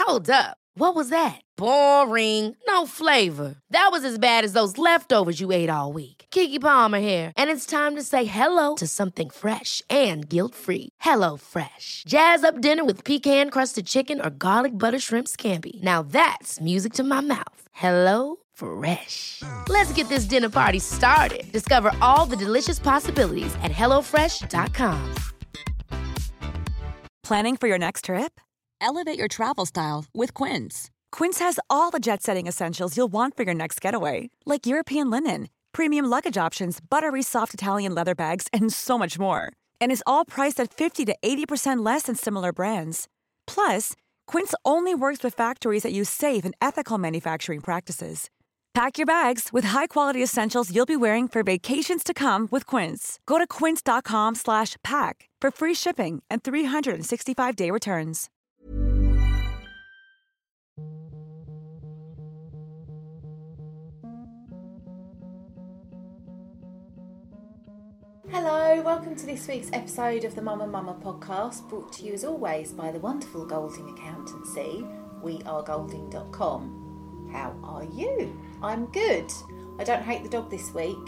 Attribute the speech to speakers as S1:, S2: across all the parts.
S1: Hold up. What was that? Boring. No flavor. That was as bad as those leftovers you ate all week. Keke Palmer here, and it's time to say hello to something fresh and guilt-free. Hello Fresh. Jazz up dinner with pecan-crusted chicken or garlic butter shrimp scampi. Now that's music to my mouth. Hello Fresh. Let's get this dinner party started. Discover all the delicious possibilities at hellofresh.com.
S2: Planning for your next trip?
S3: Elevate your travel style with Quince.
S2: Quince has all the jet-setting essentials you'll want for your next getaway, like European linen, premium luggage options, buttery soft Italian leather bags, and so much more. And is all priced at 50 to 80% less than similar brands. Plus, Quince only works with factories that use safe and ethical manufacturing practices. Pack your bags with high-quality essentials you'll be wearing for vacations to come with Quince. Go to quince.com/pack for free shipping and 365-day returns.
S4: Hello, welcome to this week's episode of the Mama podcast, brought to you as always by the wonderful Golding Accountancy, wearegolding.com. How are you? I'm good. I don't hate the dog this week.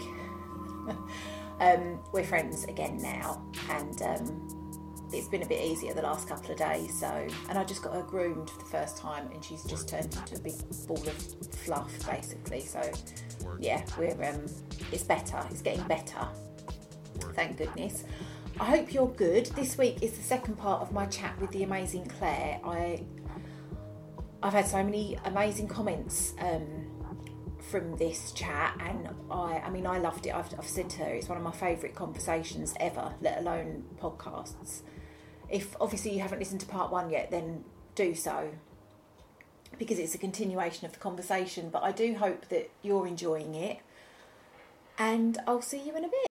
S4: We're friends again now, and it's been a bit easier the last couple of days. And I just got her groomed for the first time, and she's just turned into a big ball of fluff, basically. So yeah, it's better. It's getting better. Thank goodness. I hope you're good. This week is the second part of my chat with the amazing Claire. I've had so many amazing comments from this chat, and I loved it. I've said to her it's one of my favourite conversations ever, let alone podcasts. If obviously you haven't listened to part one yet, then do so, because it's a continuation of the conversation. But I do hope that you're enjoying it, and I'll see you in a bit.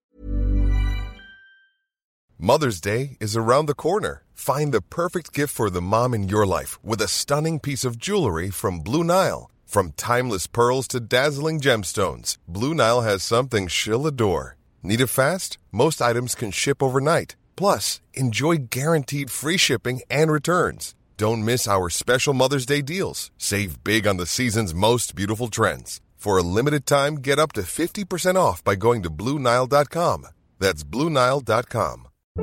S5: Mother's Day is around the corner. Find the perfect gift for the mom in your life with a stunning piece of jewelry from Blue Nile. From timeless pearls to dazzling gemstones, Blue Nile has something she'll adore. Need it fast? Most items can ship overnight. Plus, enjoy guaranteed free shipping and returns. Don't miss our special Mother's Day deals. Save big on the season's most beautiful trends. For a limited time, get up to 50% off by going to BlueNile.com. That's BlueNile.com.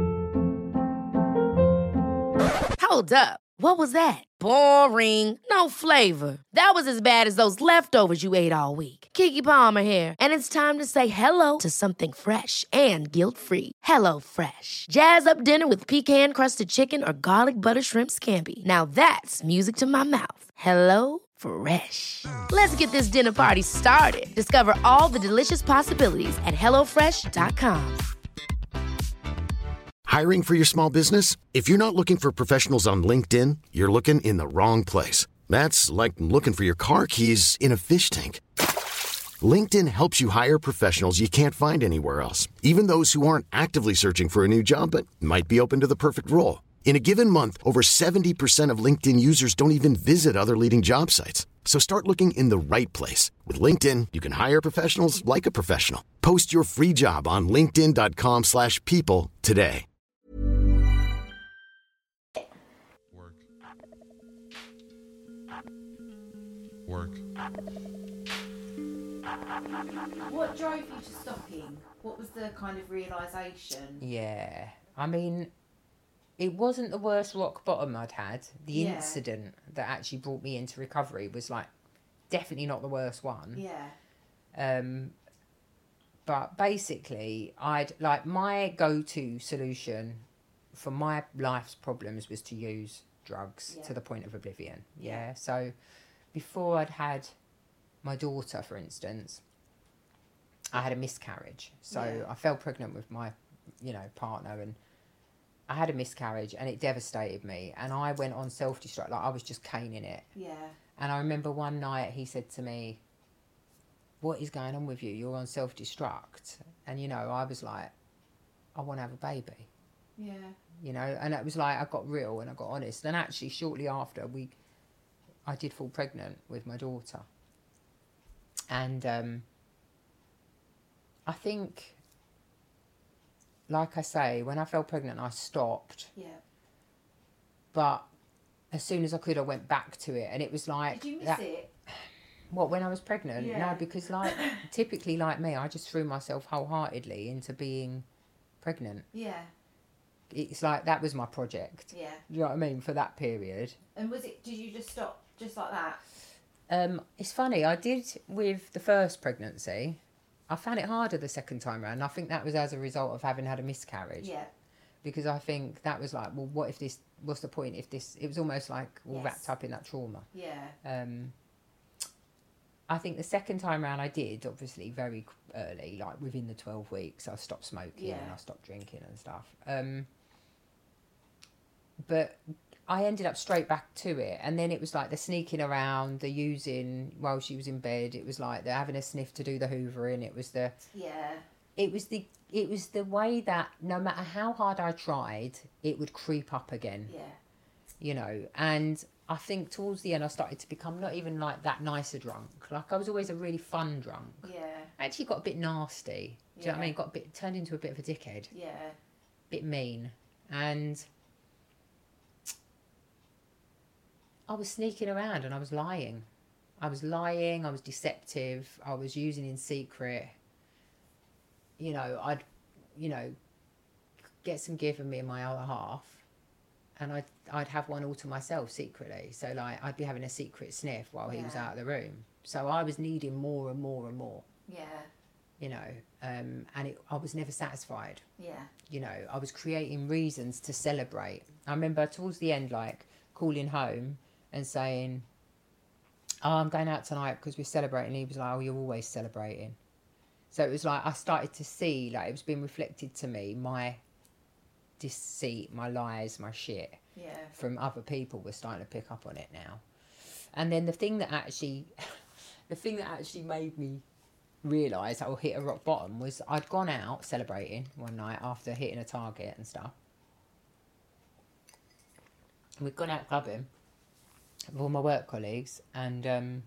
S1: Hold up. What was that? Boring. No flavor. That was as bad as those leftovers you ate all week. Keke Palmer here, and it's time to say hello to something fresh and guilt-free. Hello Fresh. Jazz up dinner with pecan-crusted chicken or garlic butter shrimp scampi. Now that's music to my mouth. Hello Fresh. Let's get this dinner party started. Discover all the delicious possibilities at hellofresh.com.
S6: Hiring for your small business? If you're not looking for professionals on LinkedIn, you're looking in the wrong place. That's like looking for your car keys in a fish tank. LinkedIn helps you hire professionals you can't find anywhere else, even those who aren't actively searching for a new job but might be open to the perfect role. In a given month, over 70% of LinkedIn users don't even visit other leading job sites. So start looking in the right place. With LinkedIn, you can hire professionals like a professional. Post your free job on linkedin.com/people today.
S7: Work.
S4: What drove you to stopping? What was the kind of realisation?
S8: Yeah, I mean, it wasn't the worst rock bottom I'd had. The incident that actually brought me into recovery was like definitely not the worst one.
S4: Yeah.
S8: But basically, my go-to solution for my life's problems was to use drugs to the point of oblivion. Yeah. So before I'd had my daughter, for instance, I had a miscarriage. So I fell pregnant with my, partner, and I had a miscarriage, and it devastated me. And I went on self-destruct, like I was just caning it.
S4: Yeah.
S8: And I remember one night he said to me, "What is going on with you? You're on self-destruct." And, I was like, I want to have a baby.
S4: Yeah.
S8: And it was like I got real and I got honest. And actually, shortly after, I did fall pregnant with my daughter. And I think, like I say, when I fell pregnant, I stopped.
S4: Yeah.
S8: But as soon as I could, I went back to it, and it was like...
S4: Did you miss it?
S8: What, when I was pregnant?
S4: Yeah.
S8: No, because like typically like me, I just threw myself wholeheartedly into being pregnant.
S4: Yeah.
S8: It's like that was my project.
S4: Yeah.
S8: You know what I mean? For that period.
S4: And did you just stop just like that?
S8: It's funny, I did with the first pregnancy. I found it harder the second time around. I think that was as a result of having had a miscarriage.
S4: Yeah.
S8: Because I think that was like, well, what's the point if this... It was almost like all wrapped up in that trauma.
S4: Yeah.
S8: I think the second time around I did, obviously, very early, like within the 12 weeks, I stopped smoking and I stopped drinking and stuff. But I ended up straight back to it. And then it was like the sneaking around, the using while she was in bed. It was like the having a sniff to do the hoovering. It was the...
S4: Yeah.
S8: It was the way that no matter how hard I tried, it would creep up again.
S4: Yeah.
S8: You know, and I think towards the end I started to become not even like that nicer drunk. Like I was always a really fun drunk.
S4: Yeah.
S8: I actually got a bit nasty. Do you know what I mean? Turned into a bit of a dickhead.
S4: Yeah.
S8: Bit mean. And I was sneaking around and I was lying. I was deceptive, I was using in secret. You know, I'd, get some given me and my other half, and I'd have one all to myself secretly. So like I'd be having a secret sniff while he was out of the room. So I was needing more and more and more.
S4: Yeah.
S8: You know, and I was never satisfied.
S4: Yeah.
S8: You know, I was creating reasons to celebrate. I remember towards the end, like calling home and saying, "Oh, I'm going out tonight because we're celebrating." He was like, "Oh, you're always celebrating." So it was like I started to see, like it was being reflected to me, my deceit, my lies, my shit from other people were starting to pick up on it now. And then the thing that actually made me realise I will hit a rock bottom was I'd gone out celebrating one night after hitting a target and stuff. And we'd gone out clubbing with all my work colleagues, and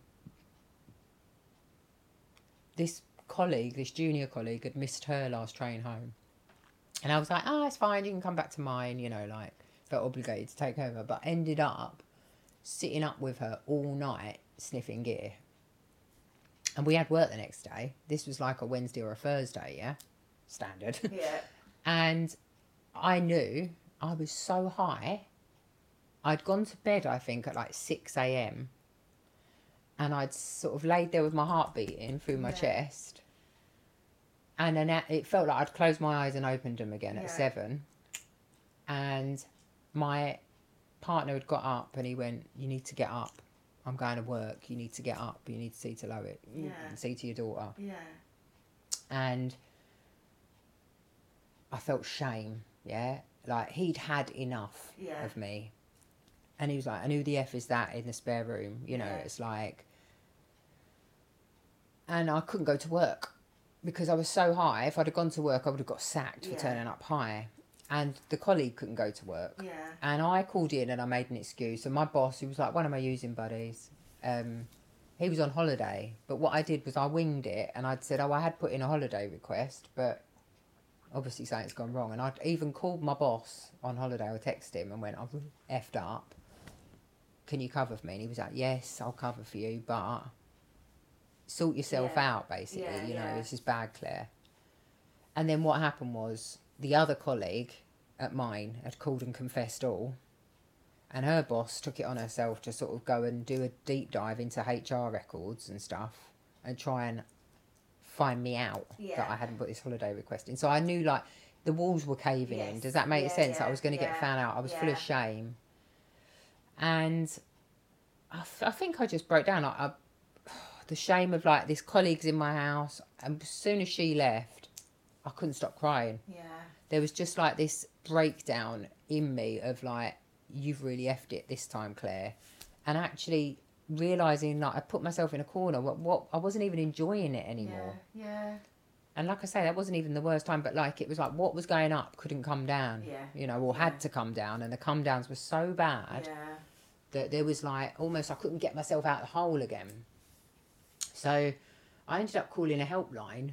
S8: this junior colleague had missed her last train home. And I was like, it's fine, you can come back to mine, like felt obligated to take over, but ended up sitting up with her all night sniffing gear. And we had work the next day. This was like a Wednesday or a Thursday, yeah? Standard.
S4: Yeah.
S8: And I knew I was so high. I'd gone to bed, I think, at like 6 a.m. And I'd sort of laid there with my heart beating through my chest. And then it felt like I'd closed my eyes and opened them again at 7. And my partner had got up and he went, "You need to get up. I'm going to work. You need to get up. You need to see to Loic. See to your daughter."
S4: Yeah.
S8: And I felt shame, yeah? Like, he'd had enough of me. And he was like, "And who the F is that in the spare room?" It's like... And I couldn't go to work because I was so high. If I'd have gone to work, I would have got sacked for turning up high. And the colleague couldn't go to work.
S4: Yeah.
S8: And I called in and I made an excuse. And my boss, who was like one of my using buddies, he was on holiday. But what I did was I winged it and I'd said, I had put in a holiday request, but obviously something's gone wrong. And I'd even called my boss on holiday or texted him and went, "I've effed up. Can you cover for me?" And he was like, "Yes, I'll cover for you, but sort yourself out, basically. This is bad, Claire." And then what happened was the other colleague at mine had called and confessed all. And her boss took it on herself to sort of go and do a deep dive into HR records and stuff and try and find me out that I hadn't put this holiday request in. So I knew, like, the walls were caving in. Does that make sense? I was going to get found out. I was full of shame. And I think I just broke down. The shame of, like, this colleague's in my house. And as soon as she left, I couldn't stop crying.
S4: Yeah.
S8: There was just, like, this breakdown in me of, like, "You've really effed it this time, Claire." And actually realising, like, I put myself in a corner. What I wasn't even enjoying it anymore.
S4: Yeah.
S8: And like I say, that wasn't even the worst time, but, like, it was like what was going up couldn't come down. Or had to come down. And the come downs were so bad that there was, like, almost I couldn't get myself out of the hole again. So I ended up calling a helpline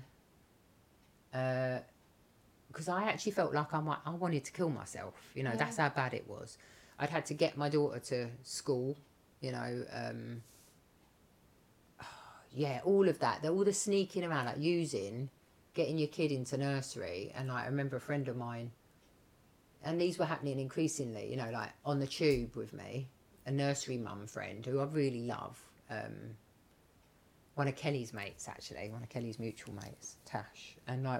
S8: because I actually felt like I wanted to kill myself. That's how bad it was. I'd had to get my daughter to school, you know, yeah, all of that. All the sneaking around, like getting your kid into nursery. And like, I remember a friend of mine, and these were happening increasingly, you know, like on the tube with me, a nursery mum friend who I really love. One of Kelly's mates, actually, one of Kelly's mutual mates, Tash. And like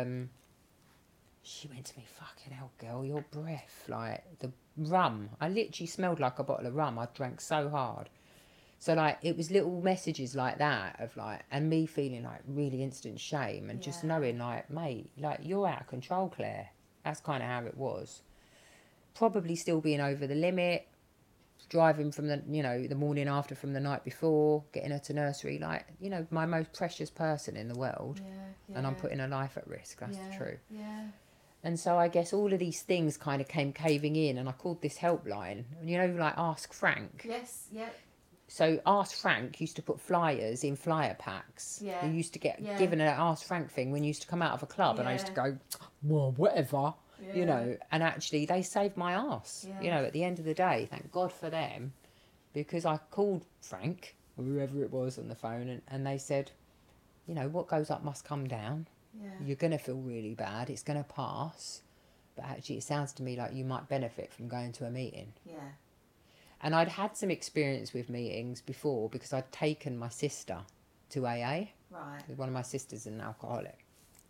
S8: she went to me, fucking hell, girl, your breath, like the rum. I literally smelled like a bottle of rum. I drank so hard. So like, it was little messages like that of like, and me feeling like really instant shame and just knowing like, mate, like you're out of control, Claire. That's kind of how it was. Probably still being over the limit, driving from the, you know, the morning after from the night before, getting her to nursery, like, you know, my most precious person in the world. And I'm putting her life at risk. That's the truth. And so I guess all of these things kind of came caving in, and I called this helpline, you know, like Ask Frank.
S4: Yes, yeah.
S8: So Ask Frank used to put flyers in flyer packs.
S4: Yeah.
S8: You used to get given an Ask Frank thing when you used to come out of a club, and I used to go, well, whatever, you know, and actually they saved my arse, you know, at the end of the day, thank God for them, because I called Frank, or whoever it was on the phone, and they said, you know, what goes up must come down. You're going to feel really bad. It's going to pass. But actually, it sounds to me like you might benefit from going to a meeting. And I'd had some experience with meetings before because I'd taken my sister to AA.
S4: Right.
S8: One of my sisters is an alcoholic.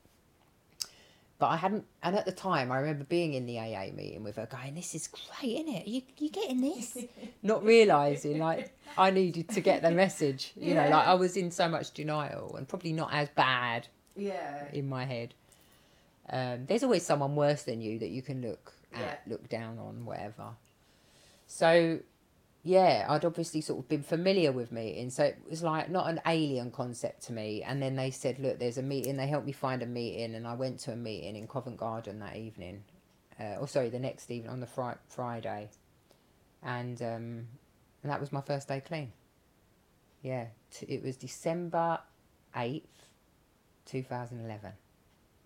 S8: But I hadn't... And at the time, I remember being in the AA meeting with her going, this is great, isn't it? You getting this? Not realising, like, I needed to get the message. You know, like, I was in so much denial and probably not as bad in my head. There's always someone worse than you that you can look at, look down on, whatever. So, yeah, I'd obviously sort of been familiar with meetings. So it was like not an alien concept to me. And then they said, look, there's a meeting. They helped me find a meeting. And I went to a meeting in Covent Garden that evening. The next evening on the Friday. And that was my first day clean. Yeah, it was December 8th. 2011.
S4: Wow.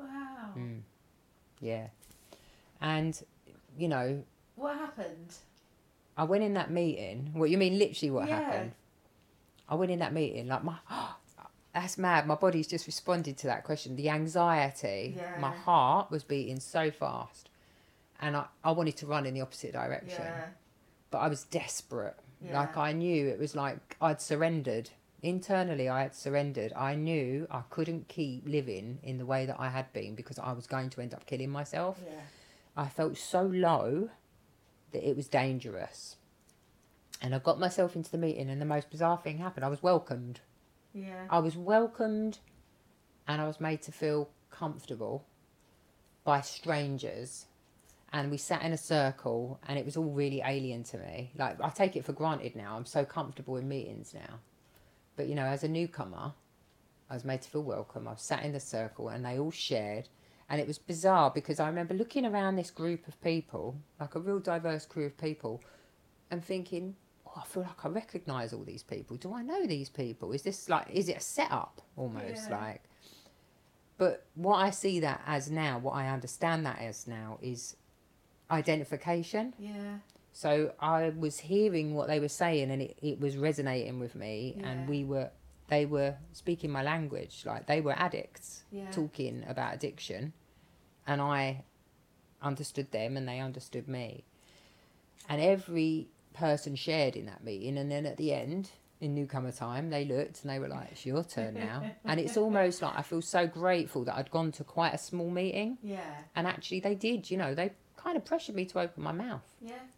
S8: Yeah. And, you know...
S4: What happened?
S8: I went in that meeting... What, you mean literally what happened? I went in that meeting, like, that's mad. My body's just responded to that question. The anxiety, my heart was beating so fast. And I wanted to run in the opposite direction. But I was desperate. Like, I knew it was like I'd surrendered. Internally, I had surrendered. I knew I couldn't keep living in the way that I had been because I was going to end up killing myself. I felt so low that it was dangerous. And I got myself into the meeting and the most bizarre thing happened. I was welcomed. I was welcomed and I was made to feel comfortable by strangers. And we sat in a circle and it was all really alien to me. Like, I take it for granted now. I'm so comfortable in meetings now. But, you know, as a newcomer, I was made to feel welcome. I was sat in the circle and they all shared. And it was bizarre because I remember looking around this group of people, like a real diverse crew of people, and thinking, oh, I feel like I recognise all these people. Do I know these people? Is this like, is it a setup almost like? But what I see that as now, what I understand that as now is identification. So I was hearing what they were saying and it was resonating with me and they were speaking my language. Like, they were addicts talking about addiction and I understood them and they understood me. And every person shared in that meeting, and then at the end, in newcomer time, they looked and they were like, it's your turn now. And it's almost like I feel so grateful that I'd gone to quite a small meeting. And actually they did, you know, they kind of pressured me to open my mouth.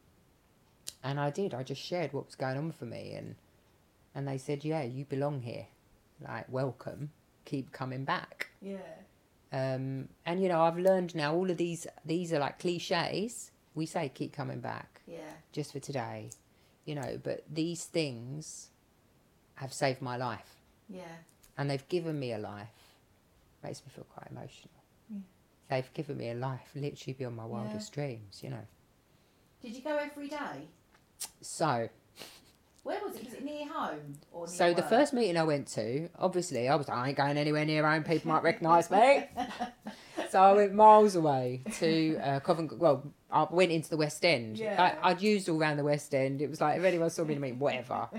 S8: And I did. I just shared what was going on for me. And they said, yeah, you belong here. Like, welcome. Keep coming back. And, you know, I've learned now all of these are like cliches. We say keep coming back. Just for today. You know, but these things have saved my life. And they've given me a life. Makes me feel quite emotional. They've given me a life literally beyond my wildest dreams, you know.
S4: Did you go every day?
S8: So,
S4: where was it? Was it near home or near
S8: so
S4: work?
S8: the first meeting I went to, obviously, I ain't going anywhere near home. People might recognise me. So I went miles away to Covent. Well, I went into the West End.
S4: Yeah.
S8: I'd used all around the West End. It was like if anyone saw me in a meeting, whatever,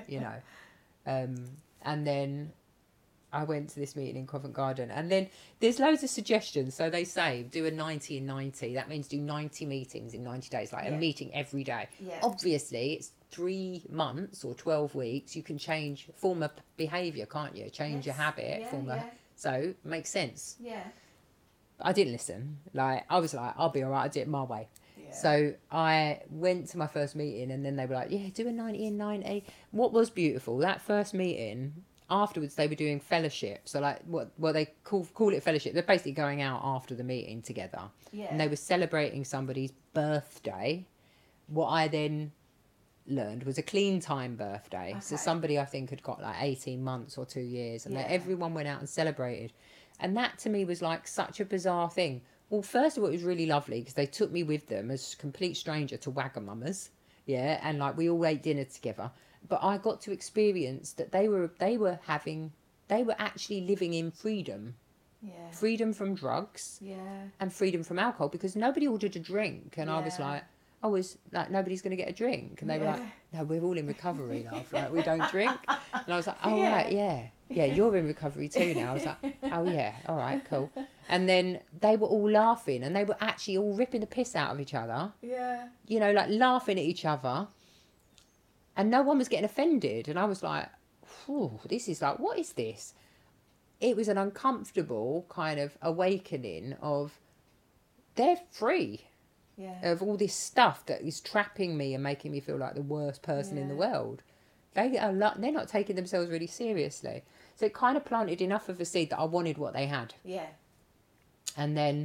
S8: And then I went to this meeting in Covent Garden, and then there's loads of suggestions. So they say do a 90 in 90. That means do 90 meetings in 90 days, like a meeting every day.
S4: Yeah.
S8: Obviously, it's 3 months or 12 weeks. You can form a behaviour, can't you? Change your habit, so it makes sense.
S4: Yeah.
S8: But I didn't listen. Like I was like, I'll be all right. I did it my way. Yeah. So I went to my first meeting, and then they were like, yeah, do a 90 in 90. What was beautiful, that first meeting, afterwards they were doing fellowship. So like what they call it fellowship. They're basically going out after the meeting together. Yeah. And they were celebrating somebody's birthday. What I then learned was a clean time birthday. Okay. So somebody I think had got like 18 months or 2 years, and everyone went out and celebrated. And that to me was like such a bizarre thing. Well, first of all, it was really lovely because they took me with them as a complete stranger to Wagamama's. Yeah. And like we all ate dinner together. But I got to experience that they were actually living in freedom. Yeah. Freedom from drugs. Yeah. And freedom from alcohol, because nobody ordered a drink. And I was like, nobody's going to get a drink. And they were like, no, we're all in recovery now. Like, we don't drink. And I was like, oh, right, yeah. Yeah, you're in recovery too now. I was like, oh, yeah, all right, cool. And then they were all laughing, and they were actually all ripping the piss out of each other. Yeah. Like laughing at each other. And no one was getting offended. And I was like, this is like, what is this? It was an uncomfortable kind of awakening of they're free of all this stuff that is trapping me and making me feel like the worst person in the world. They're not taking themselves really seriously. So it kind of planted enough of a seed that I wanted what they had. Yeah. And then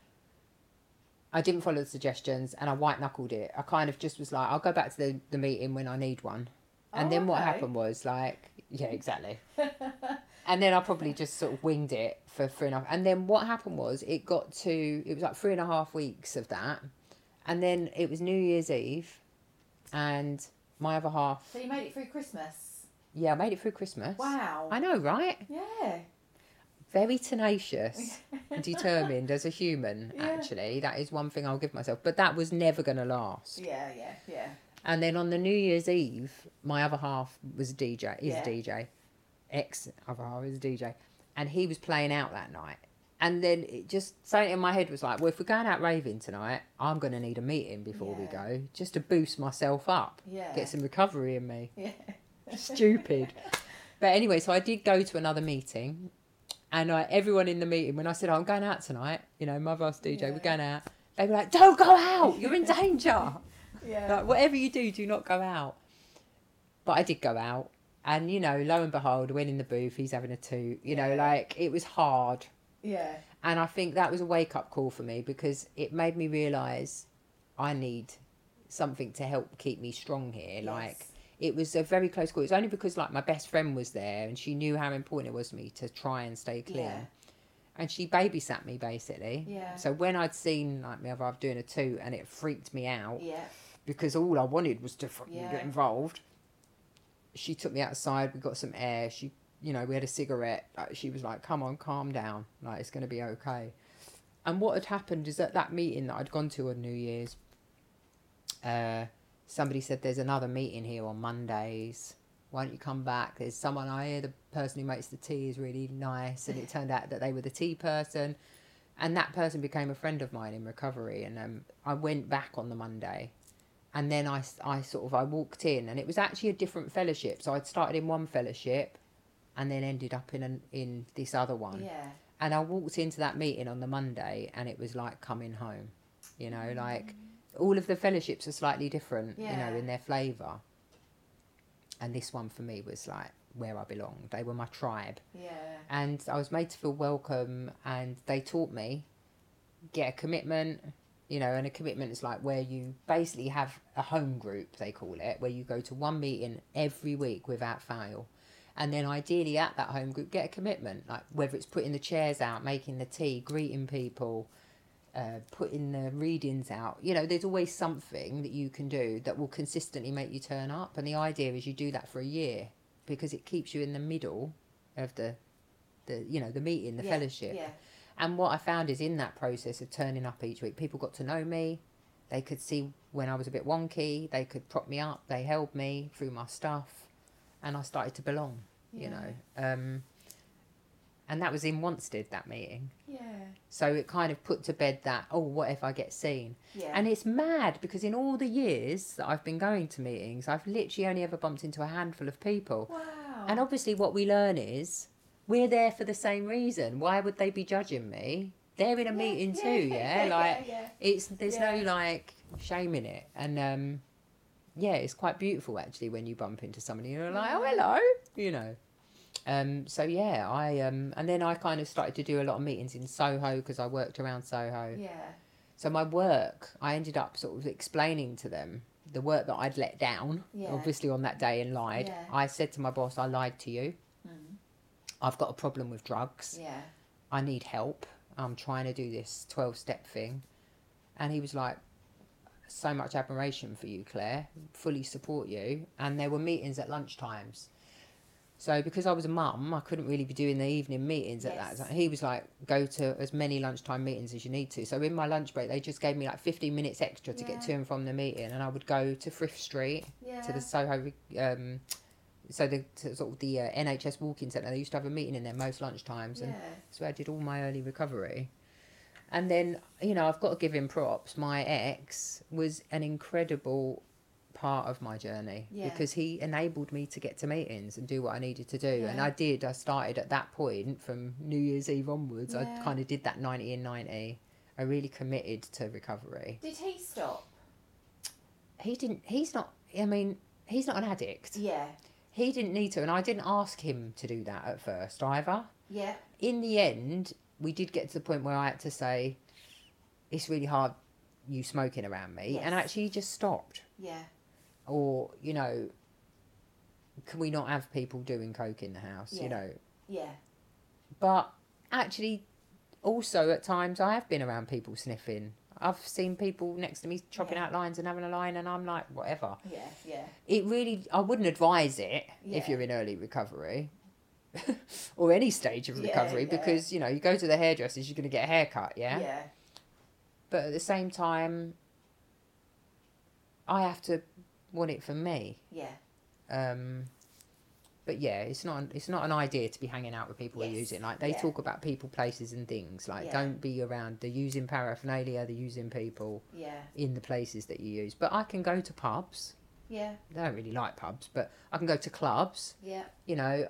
S8: I didn't follow the suggestions, and I white-knuckled it. I kind of just was like, I'll go back to the meeting when I need one. And then what happened was like, yeah, exactly. And then I probably just sort of winged it for 3.5. And then what happened was it was like 3.5 weeks of that. And then it was New Year's Eve, and my other half...
S4: So you made it through Christmas?
S8: Yeah, I made it through Christmas.
S4: Wow.
S8: I know, right?
S4: Yeah.
S8: Very tenacious and determined as a human, actually. That is one thing I'll give myself. But that was never going to last. Yeah. And then on the New Year's Eve, my other half was a DJ, is a DJ. Ex-other half is a DJ. And he was playing out that night. And then it just, something in my head was like, well, if we're going out raving tonight, I'm going to need a meeting before we go, just to boost myself up. Yeah. Get some recovery in me. Yeah. Stupid. But anyway, so I did go to another meeting. And everyone in the meeting, when I said, I'm going out tonight, my boss DJ, we're going out. They were like, don't go out. You're in danger. Like, whatever you do not go out. But I did go out. And, lo and behold, I went in the booth. He's having a toot. Like, it was hard. Yeah. And I think that was a wake-up call for me, because it made me realise I need something to help keep me strong here. Yes. Like, it was a very close call. It's only because, like, my best friend was there, and she knew how important it was to me to try and stay clean. Yeah. And she babysat me, basically. Yeah. So when I'd seen, like, my other half doing a toot, and it freaked me out, because all I wanted was to fucking get involved, she took me outside. We got some air. We had a cigarette. She was like, come on, calm down. Like, it's going to be okay. And what had happened is at that meeting that I'd gone to on New Year's, somebody said, there's another meeting here on Mondays. Why don't you come back? There's someone, I hear the person who makes the tea is really nice. And it turned out that they were the tea person. And that person became a friend of mine in recovery. And I went back on the Monday. And then I walked in, and it was actually a different fellowship. So I'd started in one fellowship and then ended up in this other one. Yeah. And I walked into that meeting on the Monday, and it was like coming home. Like all of the fellowships are slightly different, in their flavour. And this one for me was like where I belonged. They were my tribe. Yeah. And I was made to feel welcome, and they taught me, get a commitment, and a commitment is like where you basically have a home group, they call it, where you go to one meeting every week without fail. And then ideally at that home group, get a commitment, like whether it's putting the chairs out, making the tea, greeting people, putting the readings out. There's always something that you can do that will consistently make you turn up. And the idea is you do that for a year, because it keeps you in the middle of the meeting, the fellowship. Yeah. And what I found is in that process of turning up each week, people got to know me. They could see when I was a bit wonky. They could prop me up. They held me through my stuff. And I started to belong, you know. And that was in Wanstead, that meeting.
S4: Yeah.
S8: So it kind of put to bed that, oh, what if I get seen?
S4: Yeah.
S8: And it's mad because in all the years that I've been going to meetings, I've literally only ever bumped into a handful of people.
S4: Wow.
S8: And obviously what we learn is we're there for the same reason. Why would they be judging me? They're in a meeting too, there's no like shame in it. And it's quite beautiful actually when you bump into somebody and you're like, oh, hello, you know. And then I kind of started to do a lot of meetings in Soho because I worked around Soho.
S4: Yeah.
S8: So my work, I ended up sort of explaining to them the work that I'd let down, obviously on that day and lied.
S4: Yeah.
S8: I said to my boss, I lied to you. I've got a problem with drugs.
S4: Yeah.
S8: I need help. I'm trying to do this 12-step thing. And he was like, so much admiration for you, Claire. Fully support you. And there were meetings at lunchtimes. So because I was a mum, I couldn't really be doing the evening meetings at that time. He was like, go to as many lunchtime meetings as you need to. So in my lunch break, they just gave me like 15 minutes extra to get to and from the meeting. And I would go to Frith Street, to the Soho, sort of the NHS walk-in centre. They used to have a meeting in there most lunchtimes. And so I did all my early recovery. And then, you know, I've got to give him props. My ex was an incredible part of my journey because he enabled me to get to meetings and do what I needed to do. And I started at that point from New Year's Eve onwards. I kind of did that 90 and 90. I really committed to recovery.
S4: Did he stop?
S8: He's not an addict.
S4: Yeah.
S8: He didn't need to, and I didn't ask him to do that at first either.
S4: Yeah.
S8: In the end, we did get to the point where I had to say, it's really hard you smoking around me. And actually he just stopped.
S4: Yeah.
S8: Or, you know, can we not have people doing coke in the house, you know?
S4: Yeah.
S8: But actually, also at times I have been around people sniffing. I've seen people next to me chopping out lines and having a line, and I'm like, whatever.
S4: Yeah, yeah.
S8: It really, I wouldn't advise it if you're in early recovery or any stage of recovery because, you know, you go to the hairdressers, you're going to get a haircut,
S4: Yeah.
S8: But at the same time, I have to want it for me.
S4: Yeah.
S8: But yeah, it's not an idea to be hanging out with people who use it. Like they talk about people, places, and things. Like don't be around the using paraphernalia, the using people. In the places that you use. But I can go to pubs.
S4: Yeah.
S8: I don't really like pubs, but I can go to clubs.
S4: Yeah.
S8: You know,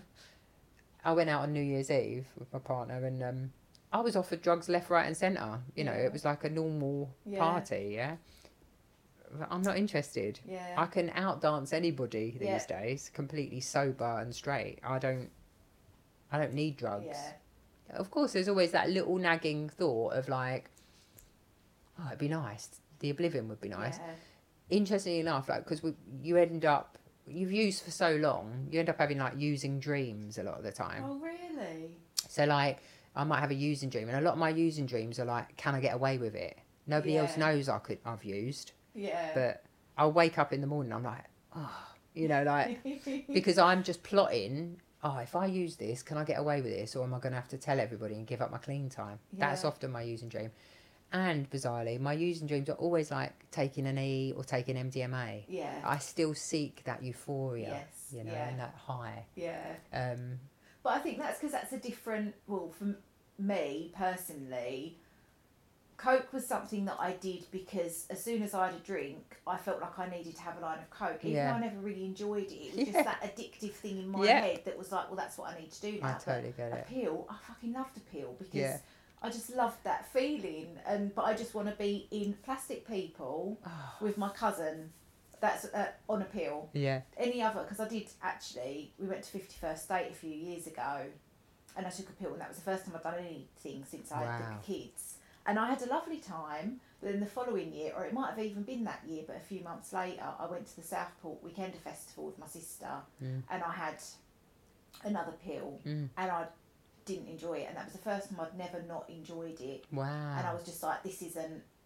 S8: I went out on New Year's Eve with my partner, and I was offered drugs left, right, and centre. You know, it was like a normal party. Yeah. I'm not interested.
S4: Yeah.
S8: I can outdance anybody these days, completely sober and straight. I don't need drugs.
S4: Yeah.
S8: Of course, there's always that little nagging thought of like, oh, it'd be nice. The oblivion would be nice.
S4: Yeah.
S8: Interestingly enough, like, because you've used for so long, you end up having like using dreams a lot of the time.
S4: Oh, really?
S8: So like, I might have a using dream, and a lot of my using dreams are like, can I get away with it? Nobody else knows I've used.
S4: Yeah.
S8: But I'll wake up in the morning, I'm like, oh, you know, like, because I'm just plotting, oh, if I use this, can I get away with this? Or am I going to have to tell everybody and give up my clean time? That's often my using dream. And bizarrely, my using dreams are always like taking an E or taking MDMA.
S4: Yeah.
S8: I still seek that euphoria, you know, and that high.
S4: Yeah.
S8: But
S4: I think that's because that's a different, well, for me personally, Coke was something that I did because as soon as I had a drink, I felt like I needed to have a line of Coke. Even though I never really enjoyed it, it was just that addictive thing in my head that was like, well, that's what I need to do now.
S8: I totally get it.
S4: A pill, I fucking loved a pill because I just loved that feeling. But I just want to be in Plastic People with my cousin. That's on a pill.
S8: Yeah.
S4: Any other, because I did actually, we went to 51st Date a few years ago and I took a pill, and that was the first time I'd done anything since I had the kids. And I had a lovely time, but then the following year, or it might have even been that year, but a few months later, I went to the Southport Weekender Festival with my sister, and I had another pill, and I didn't enjoy it. And that was the first time I'd never not enjoyed it.
S8: Wow.
S4: And I was just like, this isn't...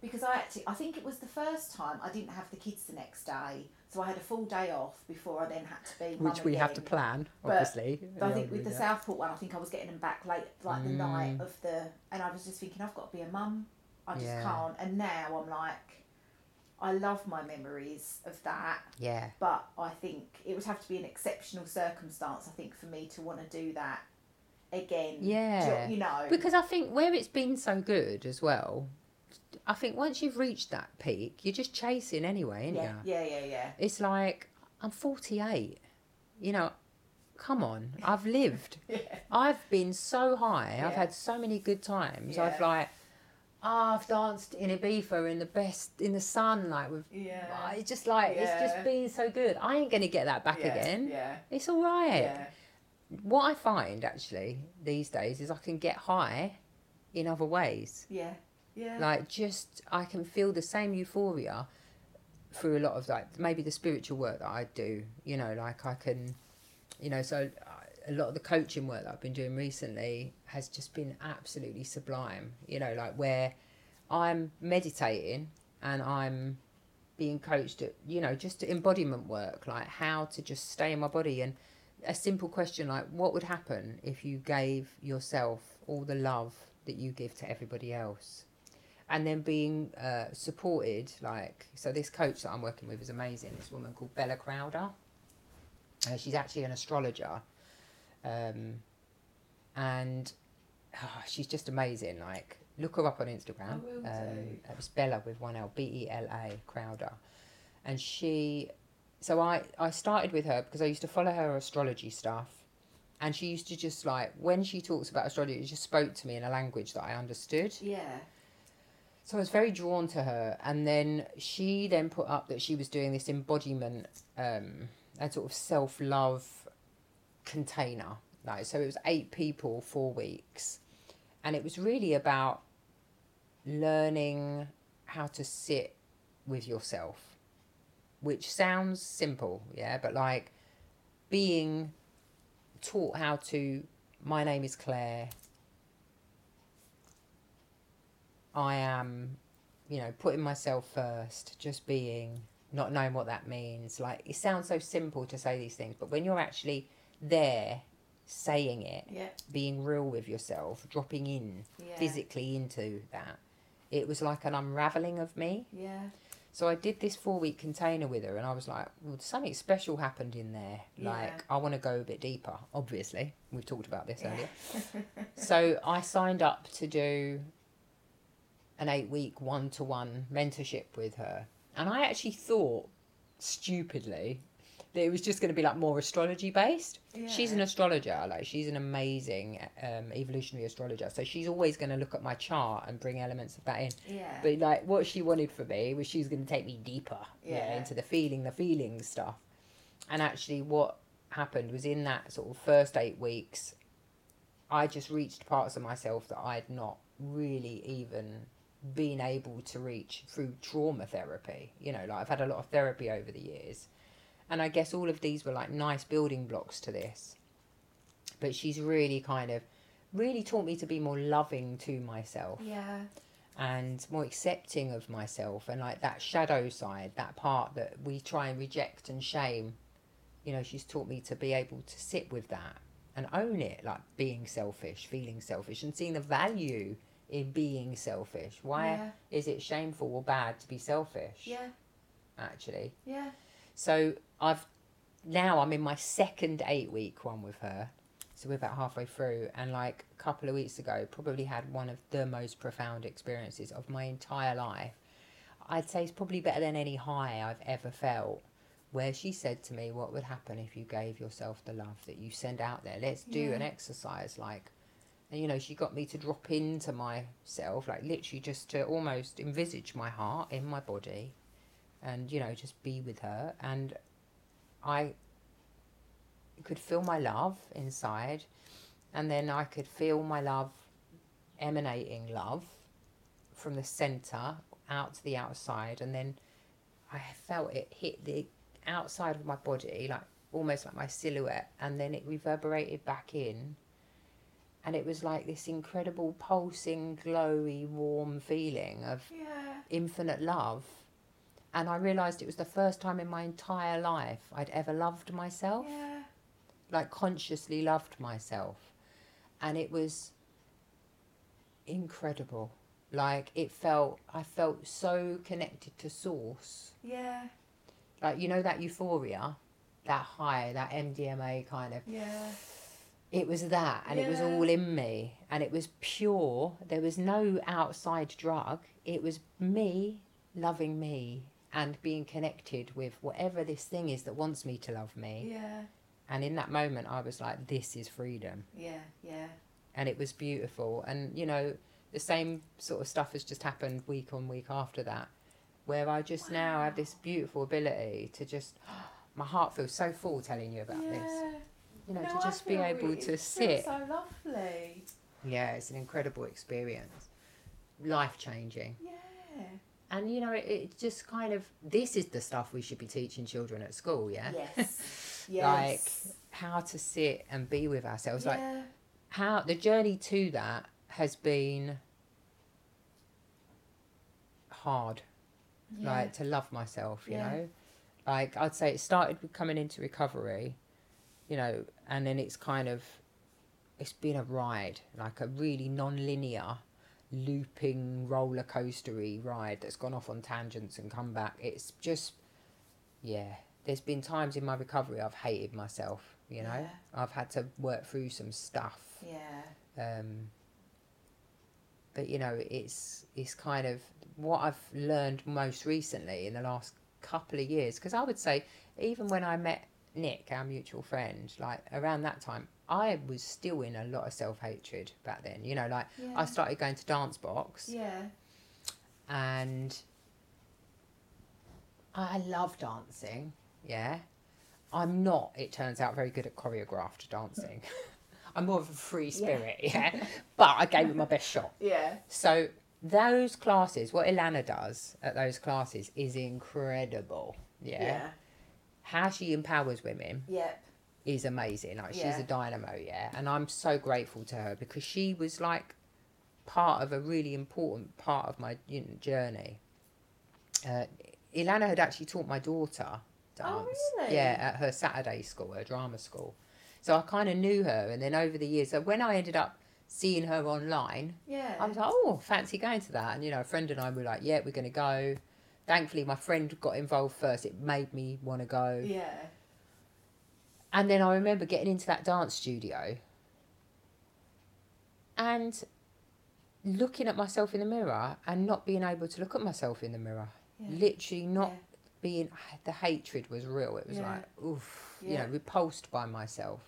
S4: because I think it was the first time I didn't have the kids the next day, so I had a full day off before I then had to be mum
S8: Which we have to
S4: again.
S8: plan,
S4: But
S8: obviously.
S4: I think with the Southport one, I think I was getting them back late, like the night of the, and I was just thinking, I've got to be a mum. I just can't. And now I'm like, I love my memories of that.
S8: Yeah.
S4: But I think it would have to be an exceptional circumstance, I think, for me to want to do that again.
S8: Yeah.
S4: You know.
S8: Because I think where it's been so good as well, I think once you've reached that peak, you're just chasing anyway, ain't you?
S4: Yeah.
S8: It's like, I'm 48. You know, come on. I've lived. I've been so high. I've had so many good times. I've danced in Ibiza in the sun, like with. It's just like it's just been so good. I ain't gonna get that back again.
S4: Yeah.
S8: It's all right. Yeah. What I find actually these days is I can get high in other ways.
S4: Yeah.
S8: Like I can feel the same euphoria through a lot of like maybe the spiritual work that I do. You know, like I can, so a lot of the coaching work that I've been doing recently has just been absolutely sublime. You know, like where I'm meditating and I'm being coached at, just embodiment work, like how to just stay in my body. And a simple question like, what would happen if you gave yourself all the love that you give to everybody else? And then being supported, so this coach that I'm working with is amazing. This woman called Bella Crowder. She's actually an astrologer. And she's just amazing. Like, look her up on Instagram. It's Bella with one L, Bela Crowder. And so I started with her because I used to follow her astrology stuff. And she used to just when she talks about astrology, it just spoke to me in a language that I understood.
S4: Yeah.
S8: So I was very drawn to her. And then she put up that she was doing this embodiment and sort of self-love container. So it was 8 people, 4 weeks. And it was really about learning how to sit with yourself, which sounds simple, yeah? But being taught how to, my name is Claire, I am, putting myself first, just being, not knowing what that means. It sounds so simple to say these things, but when you're actually there saying it, being real with yourself, dropping in physically into that, it was like an unraveling of me.
S4: Yeah.
S8: So I did this 4-week container with her and I was like, well, something special happened in there. I want to go a bit deeper, obviously. We've talked about this earlier. So I signed up to do an 8-week one-to-one mentorship with her. And I actually thought, stupidly, that it was just going to be more astrology based. Yeah. She's an astrologer, she's an amazing evolutionary astrologer. So she's always going to look at my chart and bring elements of that in. Yeah. But what she wanted for me was she was going to take me deeper into the feeling stuff. And actually what happened was in that sort of first 8 weeks, I just reached parts of myself that I'd not really even been able to reach through trauma therapy. I've had a lot of therapy over the years. And I guess all of these were nice building blocks to this. But she's really really taught me to be more loving to myself.
S4: Yeah.
S8: And more accepting of myself and that shadow side, that part that we try and reject and shame. She's taught me to be able to sit with that and own it, being selfish, feeling selfish and seeing the value in being selfish. Why is it shameful or bad to be selfish?
S4: Yeah.
S8: Actually.
S4: Yeah.
S8: So I'm in my second 8-week one with her. So we're about halfway through. And a couple of weeks ago, probably had one of the most profound experiences of my entire life. I'd say it's probably better than any high I've ever felt. Where she said to me, what would happen if you gave yourself the love that you send out there? Let's do an exercise and she got me to drop into myself, literally just to almost envisage my heart in my body and, just be with her. And I could feel my love inside and then I could feel my love emanating love from the centre out to the outside. And then I felt it hit the outside of my body, almost like my silhouette. And then it reverberated back in. And it was this incredible pulsing, glowy, warm feeling of infinite love. And I realised it was the first time in my entire life I'd ever loved myself.
S4: Yeah.
S8: Like, consciously loved myself. And it was incredible. Like, I felt so connected to source.
S4: Yeah.
S8: Like, you know, that euphoria, that high, that MDMA kind of.
S4: Yeah.
S8: It was that, and it was all in me, and it was pure. There was no outside drug. It was me loving me and being connected with whatever this thing is that wants me to love me.
S4: Yeah.
S8: And in that moment, I was like, this is freedom.
S4: Yeah. Yeah.
S8: And it was beautiful. And, you know, the same sort of stuff has just happened week on week after that, where I just now have this beautiful ability to just, my heart feels so full telling you about this. You know,
S4: No,
S8: to
S4: I
S8: just be
S4: feel
S8: able
S4: really-
S8: to
S4: it
S8: sit.
S4: feels so lovely.
S8: Yeah, it's an incredible experience. Life-changing.
S4: Yeah.
S8: And, you know, it just kind of, this is the stuff we should be teaching children at school, yeah?
S4: Yes. Yes.
S8: Like, how to sit and be with ourselves. Like,
S4: Yeah.
S8: how the journey to that has been hard.
S4: Yeah.
S8: Like, to love myself, you
S4: Yeah.
S8: know? Like, I'd say it started with coming into recovery, you know, and then it's been a ride, like a really non-linear, looping, roller coastery ride that's gone off on tangents and come back. It's just, yeah, there's been times in my recovery I've hated myself, you know?
S4: Yeah.
S8: I've had to work through some stuff.
S4: Yeah.
S8: But, you know, it's kind of what I've learned most recently in the last couple of years, because I would say even when I met Nick, our mutual friend, like around that time, I was still in a lot of self-hatred back then, you know, like I started going to Dance Box.
S4: Yeah.
S8: And I love dancing, yeah. I'm not, it turns out, very good at choreographed dancing. I'm more of a free spirit, yeah. But I gave it my best shot.
S4: Yeah.
S8: So those classes, what Ilana does at those classes is incredible, yeah. How she empowers women
S4: Yep.
S8: is amazing. Like, she's
S4: Yeah.
S8: a dynamo, yeah. And I'm so grateful to her because she was like part of a really important part of my journey. Ilana had actually taught my daughter dance.
S4: Oh, really?
S8: Yeah, at her Saturday school, her drama school. So I kind of knew her. And then over the years, so when I ended up seeing her online,
S4: Yeah.
S8: I was like, oh, fancy going to that. And, you know, a friend and I were like, yeah, we're going to go. Thankfully, my friend got involved first. It made me want to go.
S4: Yeah.
S8: And then I remember getting into that dance studio and looking at myself in the mirror and not being able to look at myself in the mirror.
S4: Yeah.
S8: Literally not
S4: Yeah.
S8: being, the hatred was real. It was
S4: Yeah.
S8: like, oof, you
S4: Yeah.
S8: know, repulsed by myself.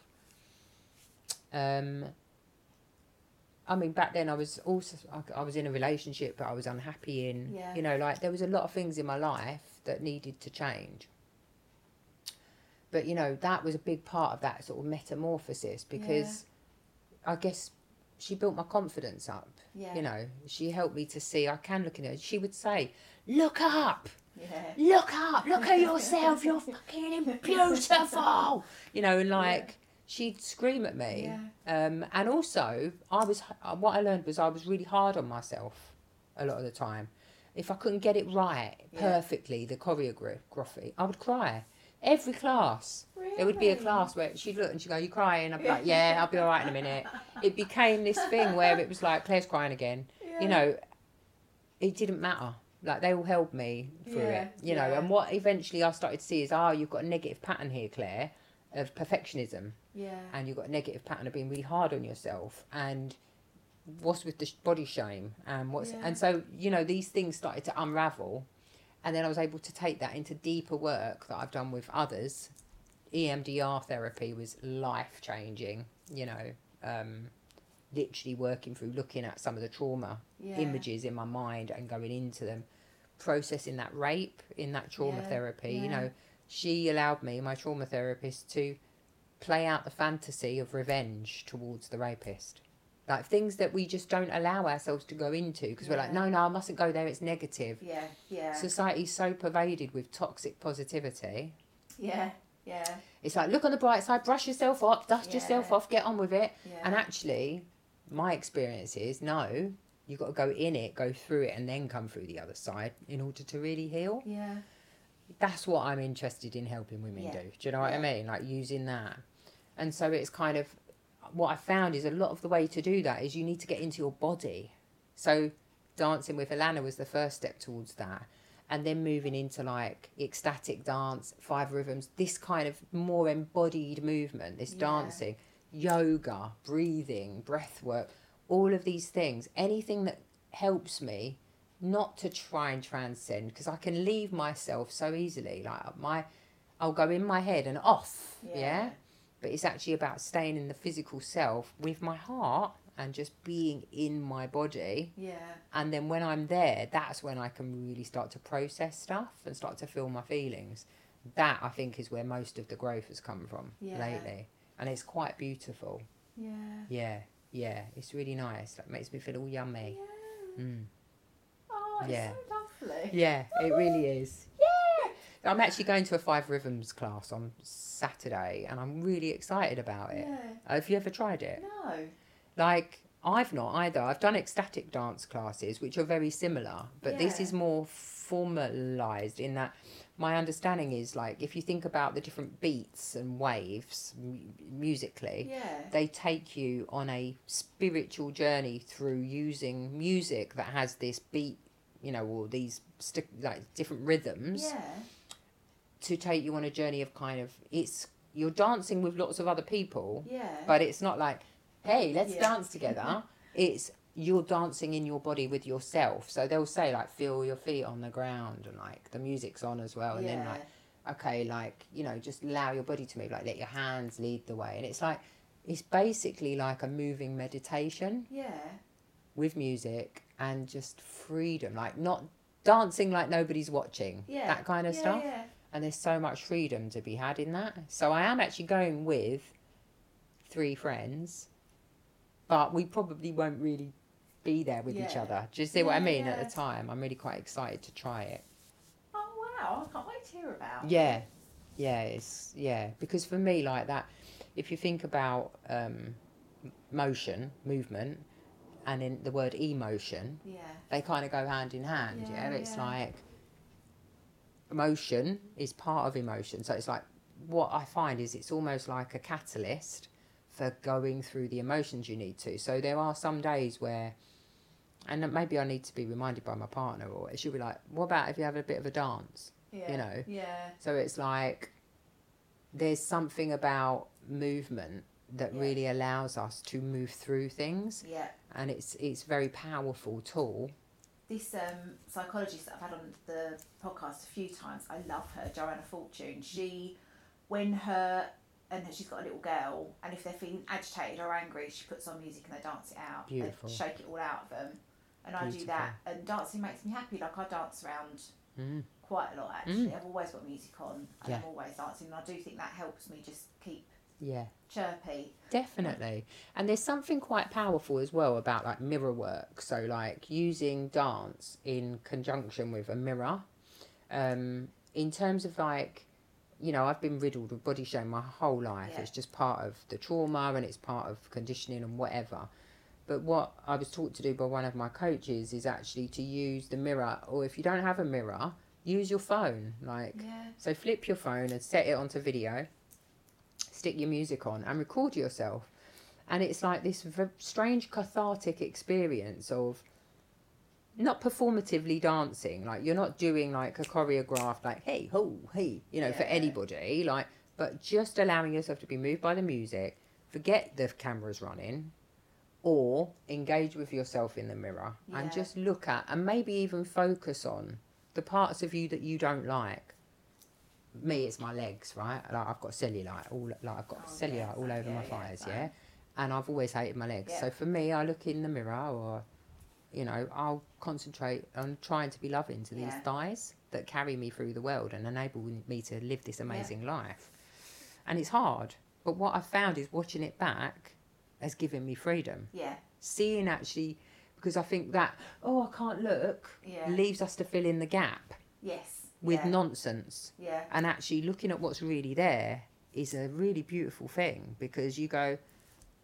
S8: I mean, back then I was in a relationship that I was unhappy in.
S4: Yeah.
S8: You know, like there was a lot of things in my life that needed to change. But, you know, that was a big part of that sort of metamorphosis because I guess she built my confidence up.
S4: Yeah.
S8: You know, she helped me to see I can look in her. She would say, look up.
S4: Yeah.
S8: Look up, look at yourself, you're fucking beautiful. You know, and like, she'd scream at me.
S4: Yeah.
S8: And also, what I learned was I was really hard on myself a lot of the time. If I couldn't get it right perfectly, the choreography, I would cry. Every class. There would be a class where she'd look and she'd go, you crying? I'd be like, yeah, I'll be all right in a minute. It became this thing where it was like, Claire's crying again. You know, it didn't matter. Like, they all held me through it, you know. And what eventually I started to see is, you've got a negative pattern here, Claire, of perfectionism.
S4: Yeah.
S8: And you've got a negative pattern of being really hard on yourself. And what's with the body shame? And and so, you know, these things started to unravel. And then I was able to take that into deeper work that I've done with others. EMDR therapy was life-changing, you know. Literally working through, looking at some of the trauma images in my mind and going into them, processing that rape in that trauma therapy. You know, she allowed me, my trauma therapist, to play out the fantasy of revenge towards the rapist. Like, things that we just don't allow ourselves to go into because we're like, no, I mustn't go there, it's negative.
S4: Yeah. Yeah.
S8: Society's so pervaded with toxic positivity.
S4: Yeah. Yeah.
S8: It's like, look on the bright side, brush yourself off, dust yourself off, get on with it.
S4: Yeah.
S8: And actually, my experience is, no, You've got to go in it, go through it, and then come through the other side in order to really heal.
S4: Yeah.
S8: That's what I'm interested in helping women do. Do you know what I mean? Like using that. And so it's kind of, what I found is a lot of the way to do that is you need to get into your body. So dancing with Alana was the first step towards that. And then moving into like ecstatic dance, 5 rhythms, this kind of more embodied movement, this dancing, yoga, breathing, breath work, all of these things, anything that helps me not to try and transcend, because I can leave myself so easily. Like I'll go in my head and off, but it's actually about staying in the physical self with my heart and just being in my body. Yeah. And then when I'm there, that's when I can really start to process stuff and start to feel my feelings. That, I think, is where most of the growth has come from lately. And it's quite beautiful. Yeah. Yeah. Yeah. It's really nice. That makes me feel all yummy.
S4: Yeah. Oh, it's so lovely.
S8: Yeah, it really is. Yeah. I'm actually going to a 5 rhythms class on Saturday and I'm really excited about it. Yeah. Have you ever tried it?
S4: No.
S8: Like, I've not either. I've done ecstatic dance classes, which are very similar, but this is more formalised in that my understanding is, like, if you think about the different beats and waves musically, they take you on a spiritual journey through using music that has this beat, you know, or these like different rhythms to take you on a journey of kind of, you're dancing with lots of other people, but it's not like, hey, let's dance together. It's you're dancing in your body with yourself. So they'll say, like, feel your feet on the ground, and like the music's on as well. And then like, okay, like, you know, just allow your body to move, like let your hands lead the way. And it's like, it's basically like a moving meditation with music and just freedom, like not dancing like nobody's watching, that kind of stuff. And there's so much freedom to be had in that. So I am actually going with 3 friends, but we probably won't really be there with each other. Do you see what I mean? At the time, I'm really quite excited to try it.
S4: Oh wow, I can't wait to hear about
S8: it. Because for me, like that, if you think about movement, and in the word emotion, they kind of go hand in hand. It's like emotion is part of emotion. So it's like, what I find is it's almost like a catalyst for going through the emotions you need to. So there are some days where, and maybe I need to be reminded by my partner, or she'll be like, what about if you have a bit of a dance? You know? So it's like, there's something about movement that really allows us to move through things. And it's a very powerful tool.
S4: This psychologist that I've had on the podcast a few times, I love her, Joanna Fortune. She's got a little girl, and if they're feeling agitated or angry, she puts on music and they dance it out.
S8: Beautiful.
S4: They shake it all out of them. And I do that, and dancing makes me happy. Like, I dance around quite a lot, actually. I've always got music on, and I'm always dancing, and I do think that helps me just keep chirpy.
S8: Definitely. And there's something quite powerful as well about like mirror work. So like using dance in conjunction with a mirror, in terms of like, you know, I've been riddled with body shame my whole life. It's just part of the trauma and it's part of conditioning and whatever. But what I was taught to do by one of my coaches is actually to use the mirror, or if you don't have a mirror, use your phone. Like, so flip your phone and set it onto video, stick your music on and record yourself. And it's like this strange cathartic experience of not performatively dancing. Like, you're not doing like a choreographed, like, hey, ho, hey, you know, for anybody, like, but just allowing yourself to be moved by the music, forget the camera's running, or engage with yourself in the mirror and just look at, and maybe even focus on the parts of you that you don't like. Me, it's my legs, right? Like, I've got cellulite all over my thighs, and I've always hated my legs. So for me, I look in the mirror, or, you know, I'll concentrate on trying to be loving to these thighs that carry me through the world and enable me to live this amazing life. And it's hard, but what I've found is watching it back has given me freedom. Seeing actually, because I think that, I can't look, leaves us to fill in the gap. With nonsense. And actually looking at what's really there is a really beautiful thing, because you go,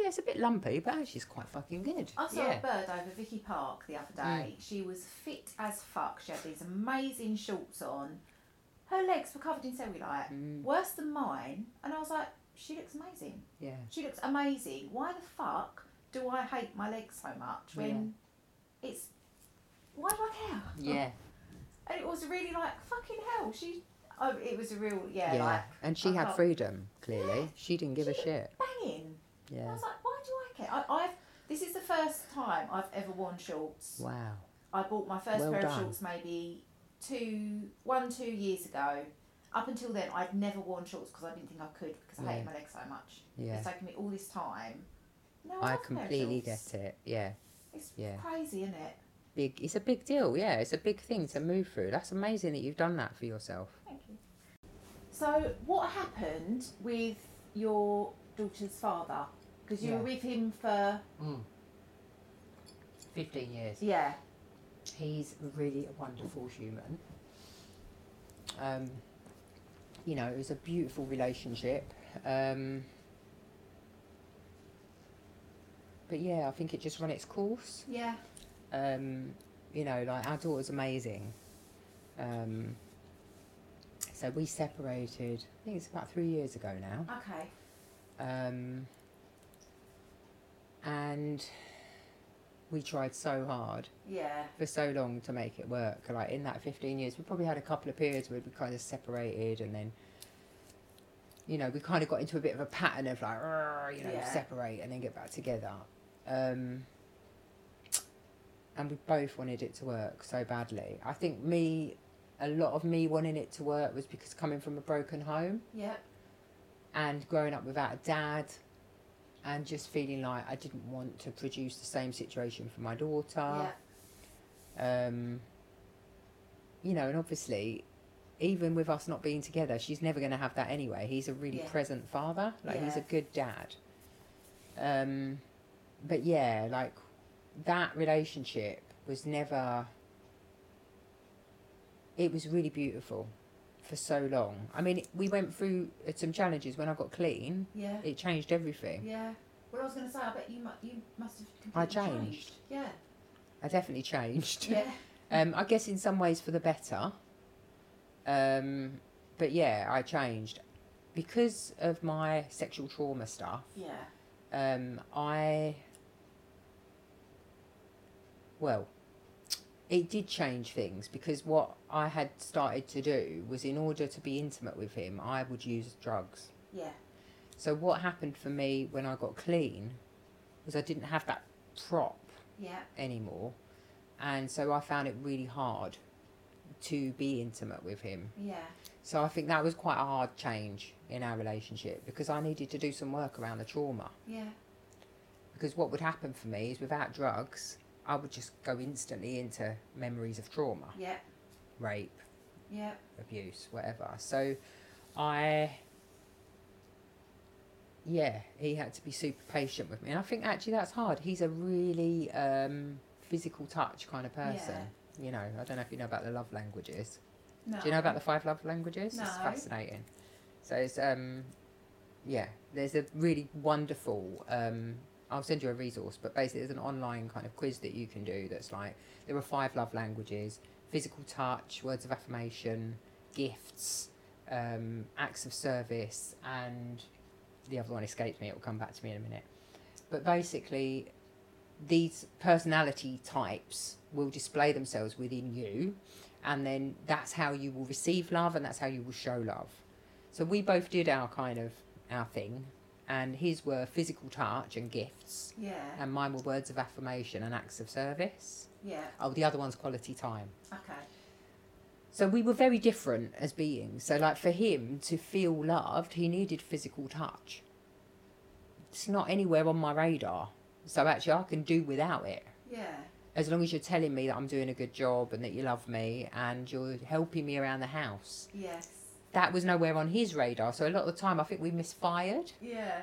S8: Yeah, it's a bit lumpy, but actually it's quite fucking good.
S4: I saw
S8: yeah.
S4: a bird over Vicky Park the other day. She was fit as fuck. She had these amazing shorts on. Her legs were covered in cellulite, worse than mine. And I was like, she looks amazing.
S8: Yeah.
S4: She looks amazing. Why the fuck do I hate my legs so much when it's... Why do I care?
S8: Yeah.
S4: And it was really like, fucking hell, it was a real,
S8: Yeah. And she had freedom, clearly. She didn't give a shit.
S4: Banging.
S8: Yeah.
S4: I was like, why do I care? This is the first time I've ever worn shorts.
S8: Wow.
S4: I bought my first
S8: Well
S4: pair
S8: done.
S4: of shorts maybe 2 years ago. Up until then, I'd never worn shorts because I didn't think I could because I hated my legs so much.
S8: Yeah.
S4: It's taken me all this time. No,
S8: I
S4: love a pair of
S8: completely
S4: shorts.
S8: get it. Yeah.
S4: It's
S8: Yeah.
S4: crazy, isn't it?
S8: It's a big deal. Yeah. It's a big thing to move through. That's amazing that you've done that for yourself.
S4: Thank you. So, what happened with your daughter's father? Because you were with him for...
S8: 15 years.
S4: Yeah.
S8: He's really a wonderful human. You know, it was a beautiful relationship. But yeah, I think it just ran its course.
S4: Yeah.
S8: You know, like our daughter's amazing. So we separated, I think it's about 3 years ago now.
S4: Okay.
S8: And we tried so hard
S4: Yeah.
S8: for so long to make it work. Like in that 15 years, we probably had a couple of periods where we kind of separated, and then, you know, we kind of got into a bit of a pattern of like, you know, separate and then get back together. And we both wanted it to work so badly. I think a lot of me wanting it to work was because coming from a broken home.
S4: Yep.
S8: And growing up without a dad, and just feeling like I didn't want to produce the same situation for my daughter.
S4: Yeah.
S8: You know, and obviously, even with us not being together, she's never going to have that anyway. He's a really present father. Like, he's a good dad. But yeah, like, that relationship was never... It was really beautiful for so long. I mean, we went through some challenges when I got clean.
S4: Yeah.
S8: It changed everything.
S4: Yeah. Well, I was going to say, I bet you must have completely
S8: I changed.
S4: Yeah.
S8: I definitely changed.
S4: Yeah.
S8: I guess in some ways for the better. But yeah, I changed. Because of my sexual trauma stuff, it did change things, because what I had started to do was, in order to be intimate with him, I would use drugs.
S4: Yeah.
S8: So what happened for me when I got clean was I didn't have that prop anymore. And so I found it really hard to be intimate with him.
S4: Yeah.
S8: So I think that was quite a hard change in our relationship, because I needed to do some work around the trauma.
S4: Yeah.
S8: Because what would happen for me is, without drugs, I would just go instantly into memories of trauma.
S4: Yeah.
S8: Rape.
S4: Yeah.
S8: Abuse, whatever. So he had to be super patient with me. And I think actually that's hard. He's a really physical touch kind of person.
S4: Yeah.
S8: You know, I don't know if you know about the love languages.
S4: No.
S8: Do you know about the 5 love languages?
S4: No.
S8: It's fascinating. So it's, there's a really wonderful, I'll send you a resource, but basically there's an online kind of quiz that you can do that's like, there are 5 love languages: physical touch, words of affirmation, gifts, acts of service, and the other one escapes me, it will come back to me in a minute. But basically, these personality types will display themselves within you, and then that's how you will receive love, and that's how you will show love. So we both did our thing, and his were physical touch and gifts, and mine were words of affirmation and acts of service. Oh, the other one's quality time.
S4: Okay.
S8: So we were very different as beings. So like, for him to feel loved, he needed physical touch. It's not anywhere on my radar. So actually I can do without it.
S4: Yeah.
S8: As long as you're telling me that I'm doing a good job and that you love me and you're helping me around the house.
S4: Yes.
S8: That was nowhere on his radar. So a lot of the time I think we misfired.
S4: Yeah.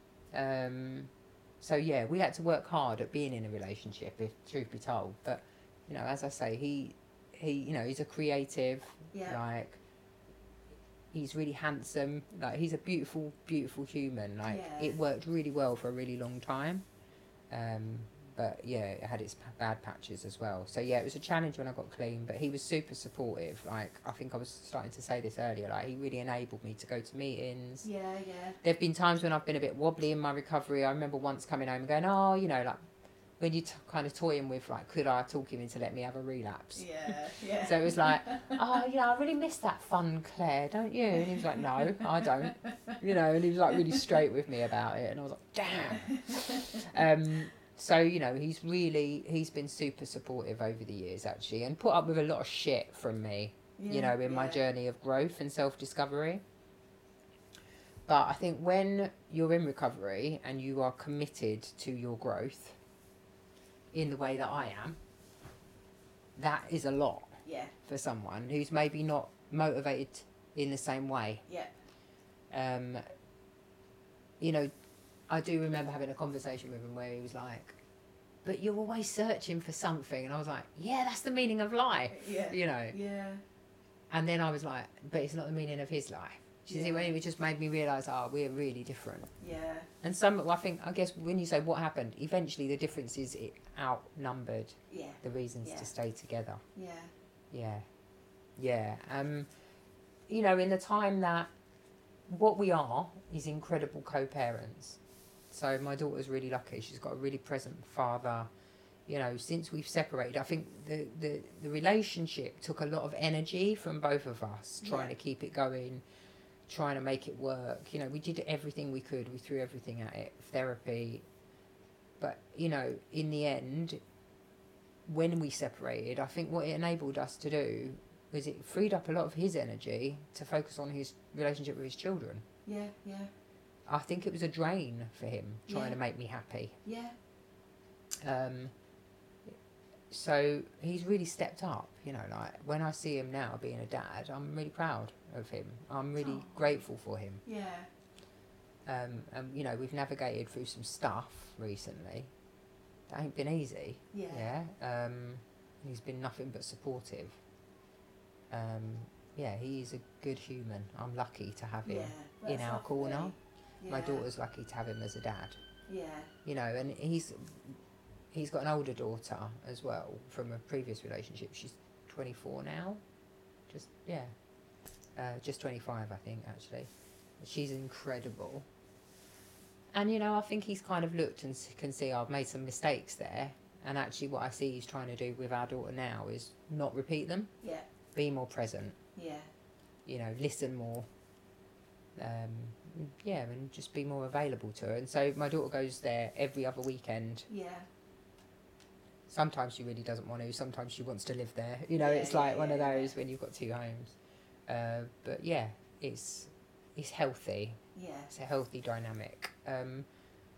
S8: So yeah, we had to work hard at being in a relationship, if truth be told. But, you know, as I say, he you know, he's a creative.
S4: Yeah.
S8: Like, He's really handsome. Like, he's a beautiful, beautiful human. Like,
S4: Yeah.
S8: it worked really well for a really long time. But yeah, it had its bad patches as well. So yeah, it was a challenge when I got clean, but he was super supportive. Like, I think I was starting to say this earlier, like, he really enabled me to go to meetings.
S4: Yeah.
S8: There've been times when I've been a bit wobbly in my recovery. I remember once coming home and going, oh, you know, like, when you kind of toy him with, like, could I talk him into letting me have a relapse?
S4: Yeah.
S8: So it was like, oh, you know, I really miss that fun, Claire, don't you? And he was like, no, I don't. You know, and he was like really straight with me about it. And I was like, damn. So, you know, he's been super supportive over the years, actually, and put up with a lot of shit from me, you know, in my journey of growth and self-discovery. But I think when you're in recovery and you are committed to your growth in the way that I am, that is a lot for someone who's maybe not motivated in the same way. You know, I do remember having a conversation with him where he was like, but you're always searching for something. And I was like, yeah, that's the meaning of life, you know. And then I was like, but it's not the meaning of his life. Do you see, when it just made me realise, oh, we're really different. And I guess when you say what happened, eventually the difference is it outnumbered the reasons to stay together. You know, in the time that what we are is incredible co-parents. So my daughter's really lucky. She's got a really present father. You know, since we've separated, I think the relationship took a lot of energy from both of us, trying to keep it going, trying to make it work. You know, we did everything we could. We threw everything at it, therapy. But, you know, in the end, when we separated, I think what it enabled us to do was it freed up a lot of his energy to focus on his relationship with his children. I think it was a drain for him, trying to make me happy. So he's really stepped up, you know, like, when I see him now being a dad, I'm really proud of him. I'm really grateful for him. And, you know, we've navigated through some stuff recently. That ain't been easy. He's been nothing but supportive. He's a good human. I'm lucky to have him in our corner. My daughter's lucky to have him as a dad. You know, and he's got an older daughter as well from a previous relationship. She's 24 now. Just 25, I think, actually. She's incredible. And, you know, I think he's kind of looked and can see I've made some mistakes there. And actually what I see he's trying to do with our daughter now is not repeat them. Be more present. You know, listen more. And just be more available to her. And so my daughter goes there every other weekend. Sometimes she really doesn't want to. Sometimes she wants to live there. You know, it's like one of those when you've got two homes. But yeah, it's healthy. It's a healthy dynamic. And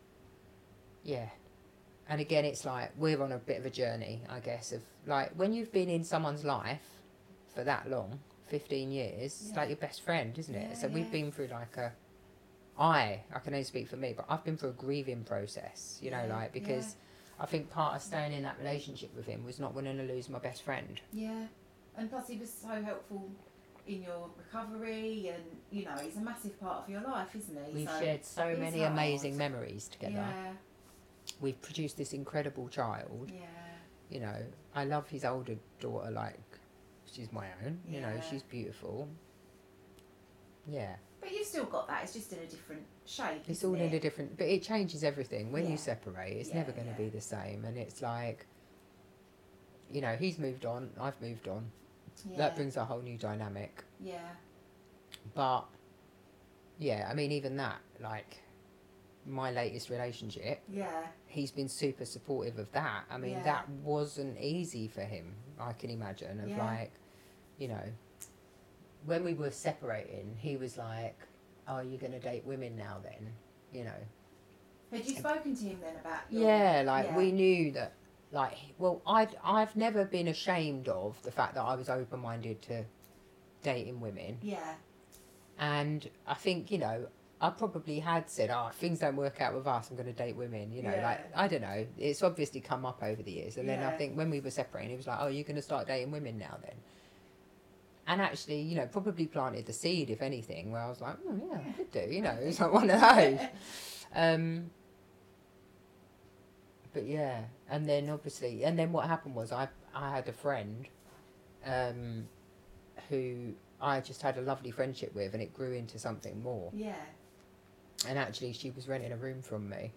S8: again, it's like we're on a bit of a journey, I guess, of like when you've been in someone's life for that long, 15 years, it's like your best friend, isn't it? So we've been through like I can only speak for me, but I've been through a grieving process, you know, like, because I think part of staying in that relationship with him was not wanting to lose my best friend.
S4: And plus he was so helpful in your recovery, and, you know, he's a massive part of your life, isn't he?
S8: We've shared so many amazing memories together. We've produced this incredible child. You know, I love his older daughter like she's my own. You know, she's beautiful.
S4: But you've still got that. It's just in a different shape.
S8: It's all in a different, but it changes everything when you separate. It's never going to be the same, and it's like, you know, he's moved on, I've moved on. That brings a whole new dynamic. But I mean, even that, like, my latest relationship, he's been super supportive of that. I mean, that wasn't easy for him, I can imagine, of like, you know, when we were separating, he was like, oh, you're going to date women now then, you know.
S4: Had you spoken to him then about
S8: we knew that, like, well, I've never been ashamed of the fact that I was open-minded to dating women. And I think, you know, I probably had said, oh, if things don't work out with us, I'm going to date women, you know, like, I don't know. It's obviously come up over the years. And then I think when we were separating, it was like, oh, you're going to start dating women now then. And actually, you know, probably planted the seed, if anything, where I was like, oh, yeah, I could do, you know, it's like one of those. But yeah, and then obviously, and then what happened was I had a friend who I just had a lovely friendship with, and it grew into something more.
S4: Yeah.
S8: And actually, she was renting a room from me.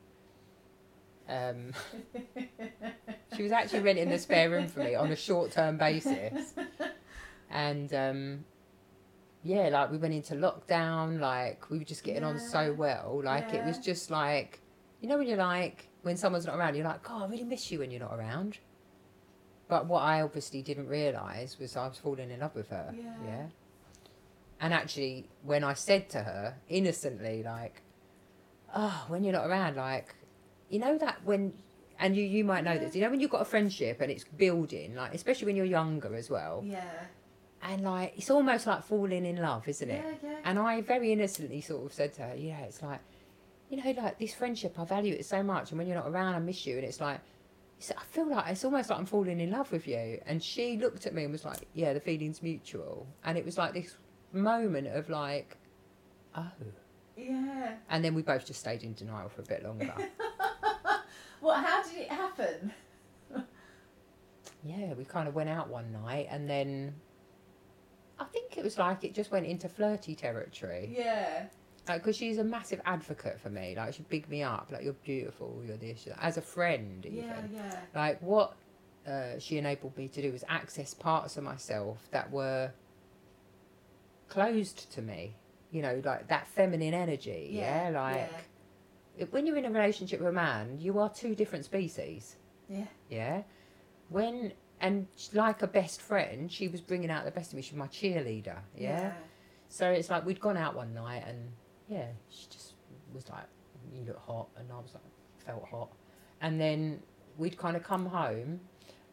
S8: She was actually renting the spare room for me on a short-term basis. And yeah, like we went into lockdown, like we were just getting on so well. Like it was just like, you know, when you're like, when someone's not around, you're like, God, I really miss you when you're not around. But what I obviously didn't realise was I was falling in love with her. Yeah. And actually, when I said to her, innocently, like, oh, when you're not around, like, you know that when, and you might know this, you know when you've got a friendship and it's building, like, especially when you're younger as well.
S4: Yeah.
S8: And like, it's almost like falling in love, isn't it?
S4: Yeah.
S8: And I very innocently sort of said to her, yeah, it's like, you know, like this friendship, I value it so much. And when you're not around, I miss you. And it's like, I feel like it's almost like I'm falling in love with you. And she looked at me and was like, yeah, the feeling's mutual. And it was like this moment of like, oh.
S4: Yeah.
S8: And then we both just stayed in denial for a bit longer.
S4: What? How did it happen?
S8: Yeah, we kind of went out one night and then I think it was like it just went into flirty territory.
S4: Yeah.
S8: Because she's a massive advocate for me. Like, she'd big me up. Like, you're beautiful, you're this. As a friend, even.
S4: Yeah.
S8: Like, what she enabled me to do was access parts of myself that were closed to me. You know, like that feminine energy. Yeah. When you're in a relationship with a man, you are two different species.
S4: Yeah.
S8: Yeah. And like a best friend, she was bringing out the best of me. She was my cheerleader. Yeah. So it's like we'd gone out one night and yeah, she just was like, you look hot. And I was like, felt hot. And then we'd kind of come home.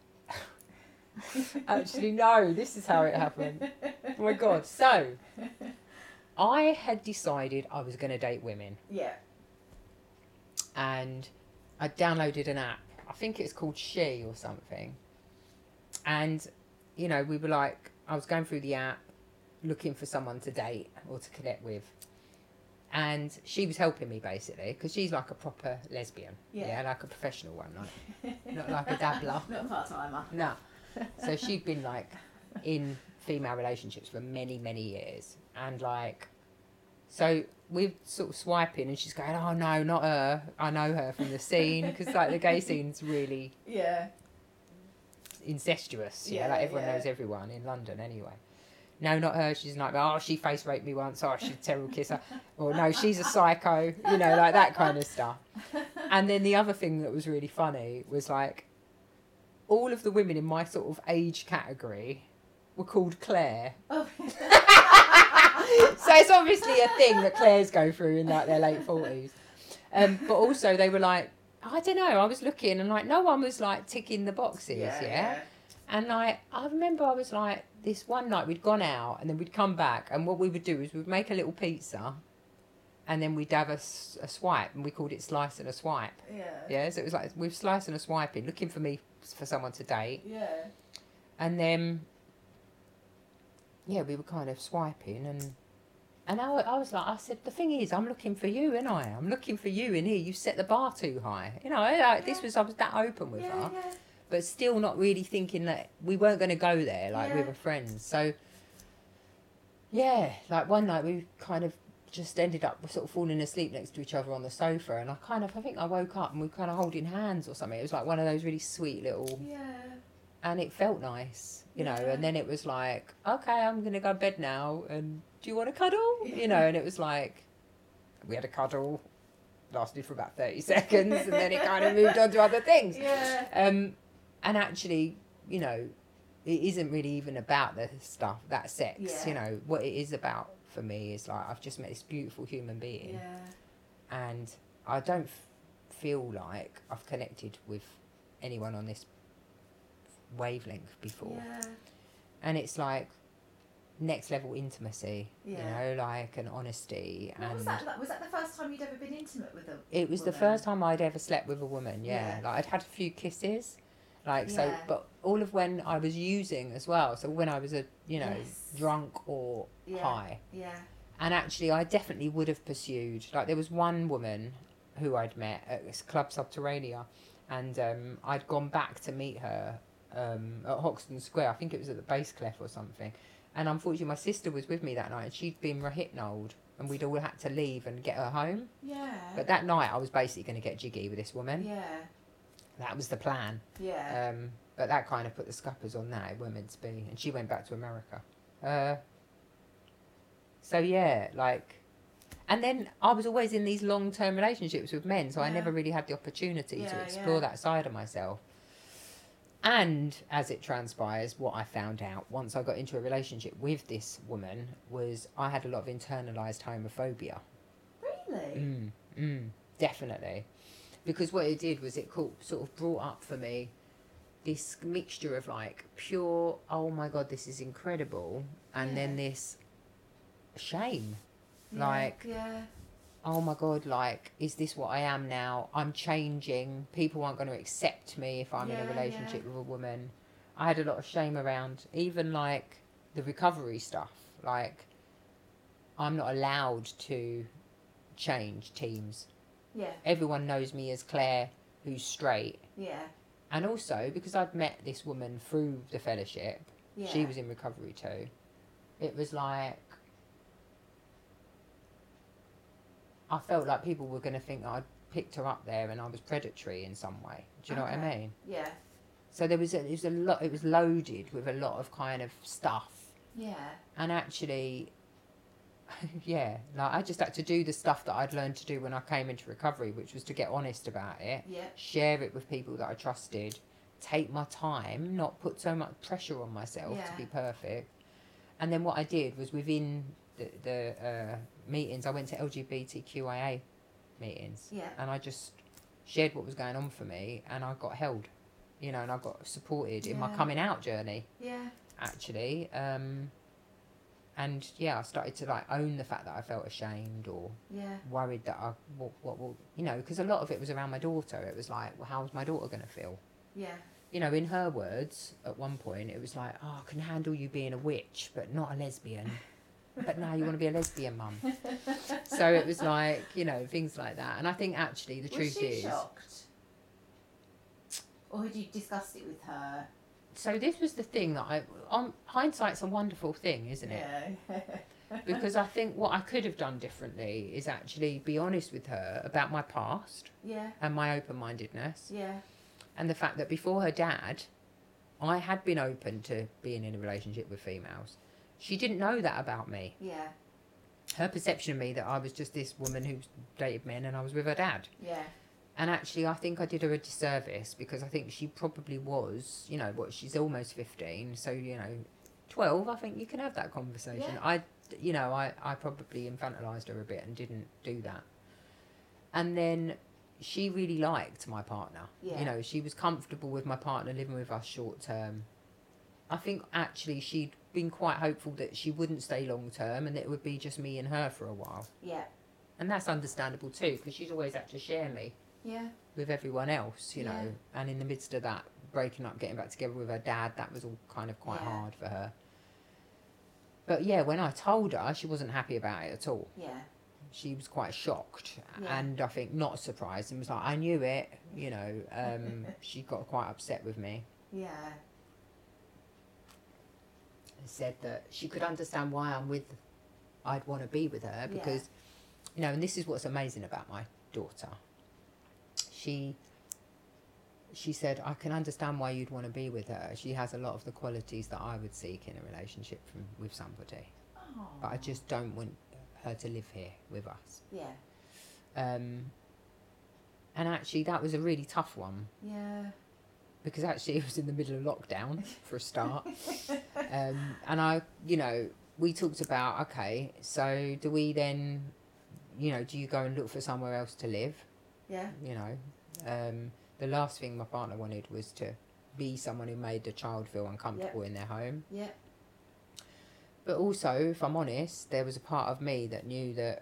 S8: Actually, no, this is how it happened. Oh my God. So I had decided I was going to date women.
S4: Yeah.
S8: And I downloaded an app. I think it's called She or something. And, you know, we were like, I was going through the app looking for someone to date or to connect with. And she was helping me basically because she's like a proper lesbian. Yeah, like a professional one, like not like a dabbler.
S4: Not a part-timer.
S8: No. So she'd been like in female relationships for many, many years. And like, so we're sort of swiping and she's going, oh no, not her. I know her from the scene because like the gay scene's really incestuous. Yeah, like everyone knows everyone in London anyway. No, not her. She's like, oh, she face raped me once. Oh, she's a terrible kisser. Or no, she's a psycho. You know, like that kind of stuff. And then the other thing that was really funny was like, all of the women in my sort of age category were called Claire. Oh. So it's obviously a thing that Claires go through in like their late 40s. But also they were like, I don't know, I was looking and like no one was like ticking the boxes, yeah? And like, I remember I was like, this one night we'd gone out and then we'd come back and what we would do is we'd make a little pizza and then we'd have a swipe and we called it slice and a swipe. Yeah, so it was like we've sliced and a swiping, looking for someone to date. Yeah. And then, yeah, we were kind of swiping and I was like, I said, the thing is, I'm looking for you, ain't I? I'm looking for you in here. You set the bar too high. You know, like I was that open with her. Yeah. But still not really thinking that we weren't going to go there, like we were friends. So, yeah, like one night we kind of just ended up sort of falling asleep next to each other on the sofa. And I think I woke up and we were kind of holding hands or something. It was like one of those really sweet little... Yeah. And it felt nice, you know. And then it was like, okay, I'm going to go to bed now. And do you want to cuddle? You know, and it was like, we had a cuddle. Lasted for about 30 seconds. And then it kind of moved on to other things. Yeah. And actually, you know, it isn't really even about the stuff, that sex, you know. What it is about for me is like, I've just met this beautiful human being. Yeah. And I don't feel like I've connected with anyone on this wavelength before. Yeah. And it's like next level intimacy, you know, like an honesty.
S4: What was that like? Was that the first time you'd ever been intimate with a
S8: It was woman? The first time I'd ever slept with a woman, yeah. Like I'd had a few kisses. Like, so, but all of when I was using as well. So when I was, drunk or high.
S4: Yeah.
S8: And actually, I definitely would have pursued. Like, there was one woman who I'd met at this Club Subterranea, and I'd gone back to meet her at Hoxton Square. I think it was at the Bass Clef or something. And unfortunately, my sister was with me that night, and she'd been rehypnoled, and we'd all had to leave and get her home.
S4: Yeah.
S8: But that night, I was basically going to get jiggy with this woman.
S4: Yeah.
S8: That was the plan.
S4: Yeah.
S8: But that kind of put the scuppers on that. It wasn't meant to be. And she went back to America. So, yeah, like... And then I was always in these long-term relationships with men, so I never really had the opportunity to explore that side of myself. And, as it transpires, what I found out once I got into a relationship with this woman was I had a lot of internalised homophobia.
S4: Really?
S8: Definitely. Because what it did was it sort of brought up for me this mixture of, like, pure, oh, my God, this is incredible, and then this... shame, oh my God, like, is this what I am now? I'm changing. People aren't going to accept me if I'm in a relationship with a woman. I had a lot of shame around even like the recovery stuff. Like, I'm not allowed to change teams.
S4: Yeah.
S8: Everyone knows me as Claire, who's straight.
S4: Yeah.
S8: And also because I'd met this woman through the fellowship, she was in recovery too. It was like, I felt like people were going to think that I'd picked her up there and I was predatory in some way. Do you know what I mean?
S4: Yeah.
S8: So it was a lot. It was loaded with a lot of kind of stuff.
S4: Yeah.
S8: And actually, like I just had to do the stuff that I'd learned to do when I came into recovery, which was to get honest about it, share it with people that I trusted, take my time, not put so much pressure on myself to be perfect. And then what I did was within the meetings, I went to LGBTQIA meetings, and I just shared what was going on for me, and I got held, and I got supported in my coming out journey. Actually, and I started to like own the fact that I felt ashamed or worried that what will because a lot of it was around my daughter. It was like, well, how's my daughter going to feel? In her words, at one point, it was like, oh, I can handle you being a witch, but not a lesbian. But now you want to be a lesbian mum. So it was like, things like that. And I think actually the truth is...
S4: Was she shocked? Or had you discussed it with her?
S8: So this was the thing that hindsight's a wonderful thing, isn't it?
S4: Yeah.
S8: Because I think what I could have done differently is actually be honest with her about my past. And my open-mindedness. And the fact that before her dad, I had been open to being in a relationship with females. She didn't know that about me. Her perception of me that I was just this woman who dated men and I was with her dad. And actually, I think I did her a disservice because I think she probably was, she's almost 15. So, 12, I think you can have that conversation. I probably infantilised her a bit and didn't do that. And then she really liked my partner. She was comfortable with my partner living with us short term. I think actually she'd been quite hopeful that she wouldn't stay long term and that it would be just me and her for a while. And that's understandable too, because she's always had to share me with everyone else, and in the midst of that, breaking up, getting back together with her dad, that was all kind of quite hard for her. But when I told her, she wasn't happy about it at all. She was quite shocked and I think not surprised and was like, I knew it, she got quite upset with me. Said that she could understand why I'd want to be with her because, and this is what's amazing about my daughter. She said, I can understand why you'd want to be with her. She has a lot of the qualities that I would seek in a relationship with somebody. But I just don't want her to live here with us. And actually that was a really tough one. Because actually it was in the middle of lockdown for a start. And I, we talked about, okay, so do we then, do you go and look for somewhere else to live? The last thing my partner wanted was to be someone who made the child feel uncomfortable in their home. But also, if I'm honest, there was a part of me that knew that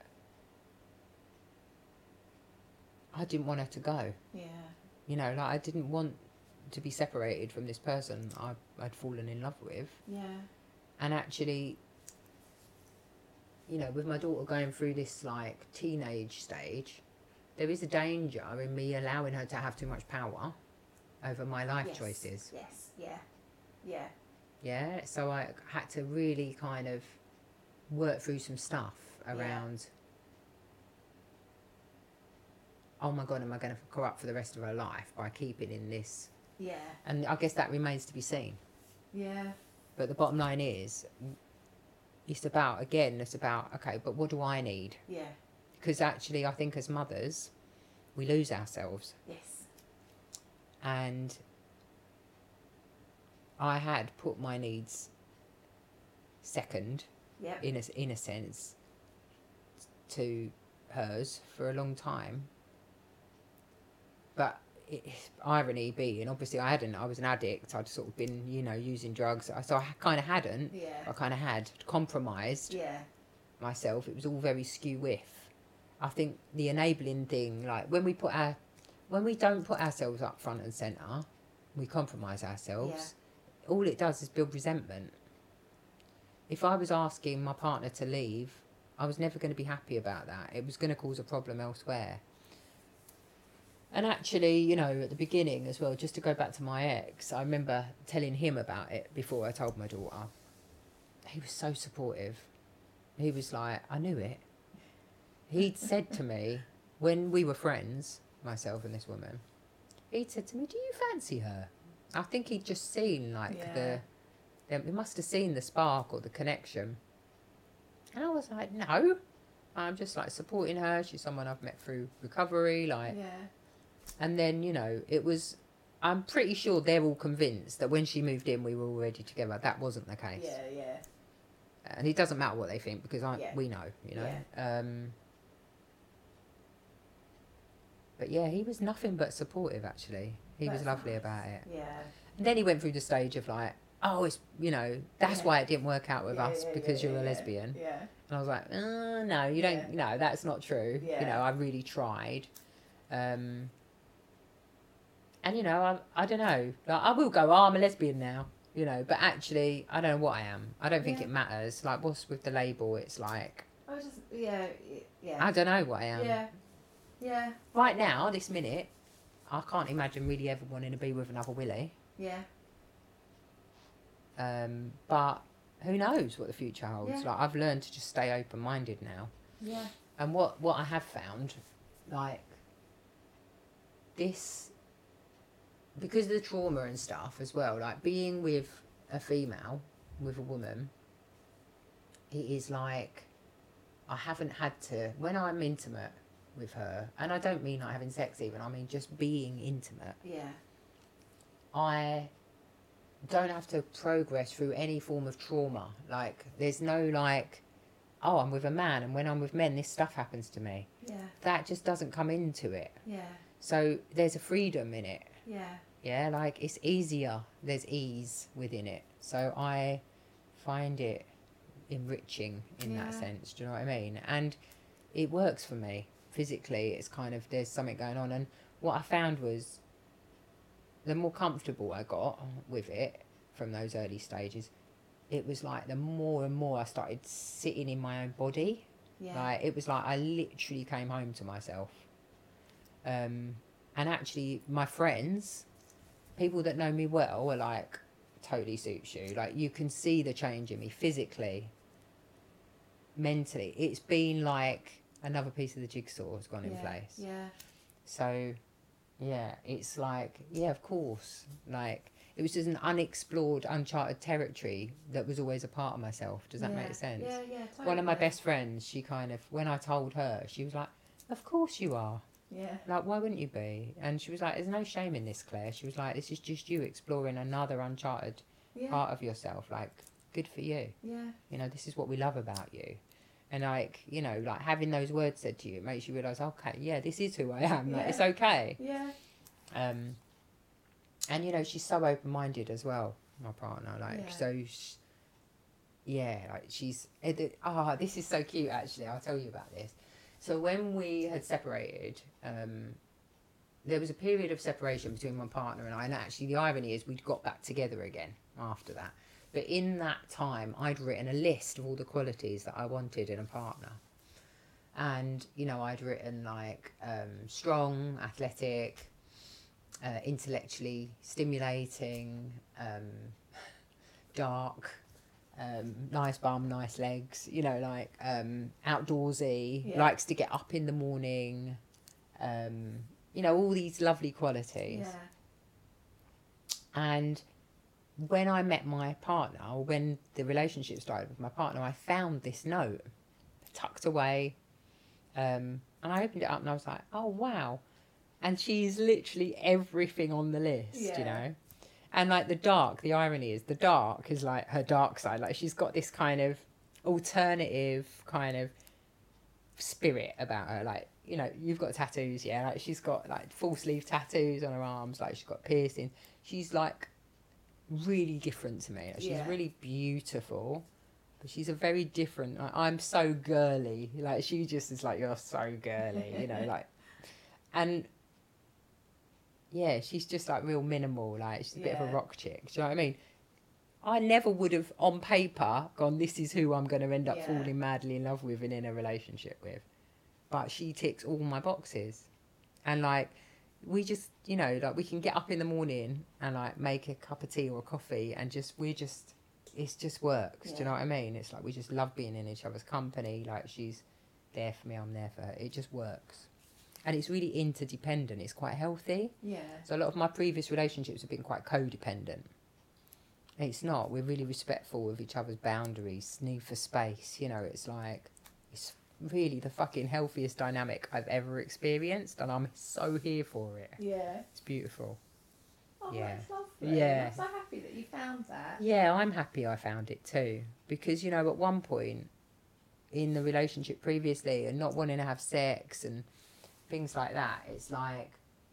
S8: I didn't want her to go. Like I didn't want to be separated from this person I'd fallen in love with.
S4: Yeah.
S8: And actually, you know, with my daughter going through this like teenage stage, there is a danger in me allowing her to have too much power over my life choices.
S4: Yes. Yeah. Yeah.
S8: Yeah. So I had to really kind of work through some stuff around, oh my God, am I going to corrupt for the rest of her life by keeping in this?
S4: Yeah.
S8: And I guess that remains to be seen.
S4: Yeah.
S8: But the bottom line is, it's about, okay, but what do I need?
S4: Yeah.
S8: Because actually, I think as mothers, we lose ourselves.
S4: Yes.
S8: And I had put my needs second,
S4: Yep.
S8: in a sense, to hers for a long time. But irony being, obviously I was an addict. I'd sort of been, you know, using drugs. So I kind of hadn't.
S4: Yeah.
S8: I kind of had compromised myself. It was all very skew-with. I think the enabling thing, like when we don't put ourselves up front and centre, we compromise ourselves. Yeah. All it does is build resentment. If I was asking my partner to leave, I was never going to be happy about that. It was going to cause a problem elsewhere. And actually, you know, at the beginning as well, just to go back to my ex, I remember telling him about it before I told my daughter. He was so supportive. He was like, I knew it. He'd said to me, when we were friends, myself and this woman, he'd said to me, do you fancy her? I think he'd just seen, like, he must have seen the spark or the connection. And I was like, no. I'm just, like, supporting her. She's someone I've met through recovery, like...
S4: Yeah.
S8: And then, you know, I'm pretty sure they're all convinced that when she moved in, we were already together. That wasn't the case.
S4: Yeah, yeah.
S8: And it doesn't matter what they think because we know, you know.
S4: Yeah.
S8: But yeah, he was nothing but supportive, actually. He was lovely about it.
S4: Yeah.
S8: And then he went through the stage of like, oh, it's, you know, that's why it didn't work out with us because you're a lesbian.
S4: Yeah.
S8: And I was like, no, you don't, no, that's not true.
S4: Yeah.
S8: You know, I really tried. And, you know, I don't know. Like, I will go, I'm a lesbian now, you know. But actually, I don't know what I am. I don't think it matters. Like, what's with the label? It's like...
S4: I just... Yeah.
S8: I don't know what I am.
S4: Yeah. Yeah.
S8: Right now, this minute, I can't imagine really ever wanting to be with another Willie.
S4: Yeah.
S8: But who knows what the future holds.
S4: Yeah.
S8: Like, I've learned to just stay open-minded now.
S4: Yeah.
S8: And what I have found, like, this... because of the trauma and stuff as well, like being with a female, with a woman, it is like I haven't had to, when I'm intimate with her, and I don't mean like having sex even, I mean just being intimate.
S4: Yeah.
S8: I don't have to progress through any form of trauma. Like there's no like, oh, I'm with a man and when I'm with men this stuff happens to me.
S4: Yeah.
S8: That just doesn't come into it.
S4: Yeah.
S8: So there's a freedom in it.
S4: Yeah.
S8: Yeah, like it's easier. There's ease within it. So I find it enriching in that sense. Do you know what I mean? And it works for me physically. It's kind of, there's something going on. And what I found was the more comfortable I got with it from those early stages, it was like the more and more I started sitting in my own body. Yeah. Like it was like I literally came home to myself. And actually my friends, people that know me well, are like, totally suits you. Like you can see the change in me physically, mentally. It's been like another piece of the jigsaw has gone in place. Yeah. So, yeah, it's like, yeah, of course. Like it was just an unexplored, uncharted territory that was always a part of myself. Does that make sense?
S4: Yeah, yeah, totally.
S8: One of my best friends, she kind of, when I told her, she was like, of course you are.
S4: Yeah.
S8: Like, why wouldn't you be? And she was like, there's no shame in this, Claire. She was like, this is just you exploring another uncharted part of yourself. Like, good for you. Yeah. You know, this is what we love about you. And, like, you know, like, having those words said to you, it makes you realise, okay, yeah, this is who I am. Like, it's okay. Yeah. And, you know, she's so open-minded as well, my partner. Like, so, like, she's... this is so cute, actually. I'll tell you about this. So when we had separated, there was a period of separation between my partner and I, and actually the irony is we'd got back together again after that. But in that time, I'd written a list of all the qualities that I wanted in a partner. And, you know, I'd written like strong, athletic, intellectually stimulating, dark, nice bum, nice legs, you know, like outdoorsy, likes to get up in the morning, you know, all these lovely qualities.
S4: Yeah.
S8: And when I met my partner, or when the relationship started with my partner, I found this note tucked away. And I opened it up and I was like, oh, wow. And she's literally everything on the list, you know. And like the irony is the dark is like her dark side. Like she's got this kind of alternative kind of spirit about her. Like, you know, you've got tattoos, yeah. Like she's got like full sleeve tattoos on her arms. Like she's got piercing. She's like really different to me. Like, she's really beautiful. But she's a very different, like, I'm so girly. Like she just is like, you're so girly, you know, like, and yeah, she's just like real minimal. Like she's a bit of a rock chick. Do you know what I mean? I never would have on paper gone, this is who I'm going to end up falling madly in love with and in a relationship with. But she ticks all my boxes. And like, we just, you know, like we can get up in the morning and like make a cup of tea or a coffee and it just works. Do you know what I mean? It's like we just love being in each other's company. Like she's there for me, I'm there for her. It just works. And it's really interdependent. It's quite healthy. Yeah. So a lot of my previous relationships have been quite codependent. It's not. We're really respectful of each other's boundaries, need for space. You know, it's like, it's really the fucking healthiest dynamic I've ever experienced. And I'm so here for it.
S4: Yeah.
S8: It's beautiful.
S4: Oh,
S8: yeah.
S4: That's lovely.
S8: Yeah.
S4: I'm so happy that you found that.
S8: Yeah, I'm happy I found it too. Because, you know, at one point in the relationship previously and not wanting to have sex and things like that, it's like,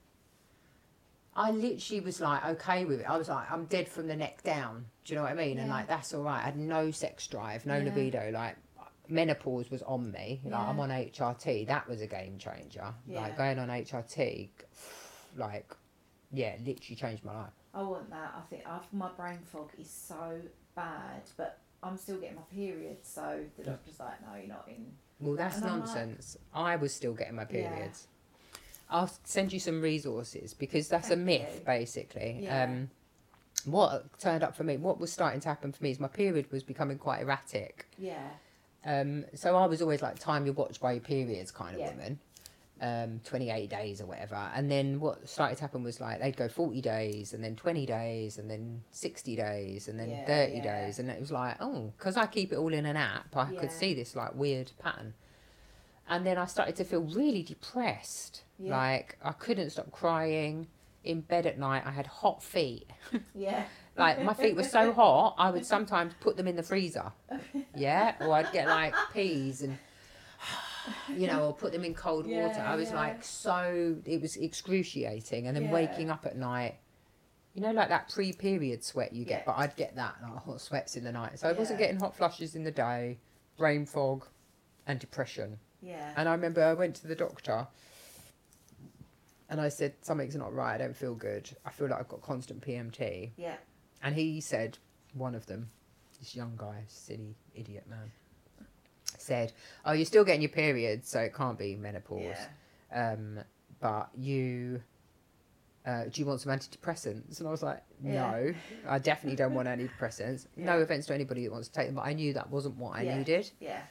S8: I literally was like, okay with it. I was like, I'm dead from the neck down. Do you know what I mean? And like, that's all right. I had no sex drive, no libido. Like, menopause was on me. Like, I'm on HRT. That was a game changer. Like, going on HRT, like, yeah, literally changed my life.
S4: I want that. I think my brain fog is so bad, but I'm still getting my period, so the doctor's like, no, you're not in.
S8: Well, that's nonsense. I was still getting my periods. I'll send you some resources because that's a myth, basically. Yeah. What turned up for me, what was starting to happen for me is my period was becoming quite erratic. Yeah. So I was always like, time your watch by your periods kind of woman. 28 days or whatever. And then what started to happen was like, they'd go 40 days and then 20 days and then 60 days and then 30 days. And it was like, oh, because I keep it all in an app, I could see this like weird pattern. And then I started to feel really depressed. Yeah. Like, I couldn't stop crying. In bed at night, I had hot feet. Yeah. Like, my feet were so hot, I would sometimes put them in the freezer. Yeah? Or I'd get, like, peas and, you know, or put them in cold water. I was, like, so... It was excruciating. And then waking up at night, you know, like that pre-period sweat you get. But I'd get that, like, hot sweats in the night. So I wasn't getting hot flushes in the day, brain fog, and depression. Yeah. And I remember I went to the doctor and I said, something's not right. I don't feel good. I feel like I've got constant PMT. Yeah. And he said, one of them, this young guy, silly idiot man, said, oh, you're still getting your periods, so it can't be menopause. Yeah. But you, do you want some antidepressants? And I was like, no, I definitely don't want antidepressants. Yeah. No offense to anybody that wants to take them, but I knew that wasn't what I needed. Yeah.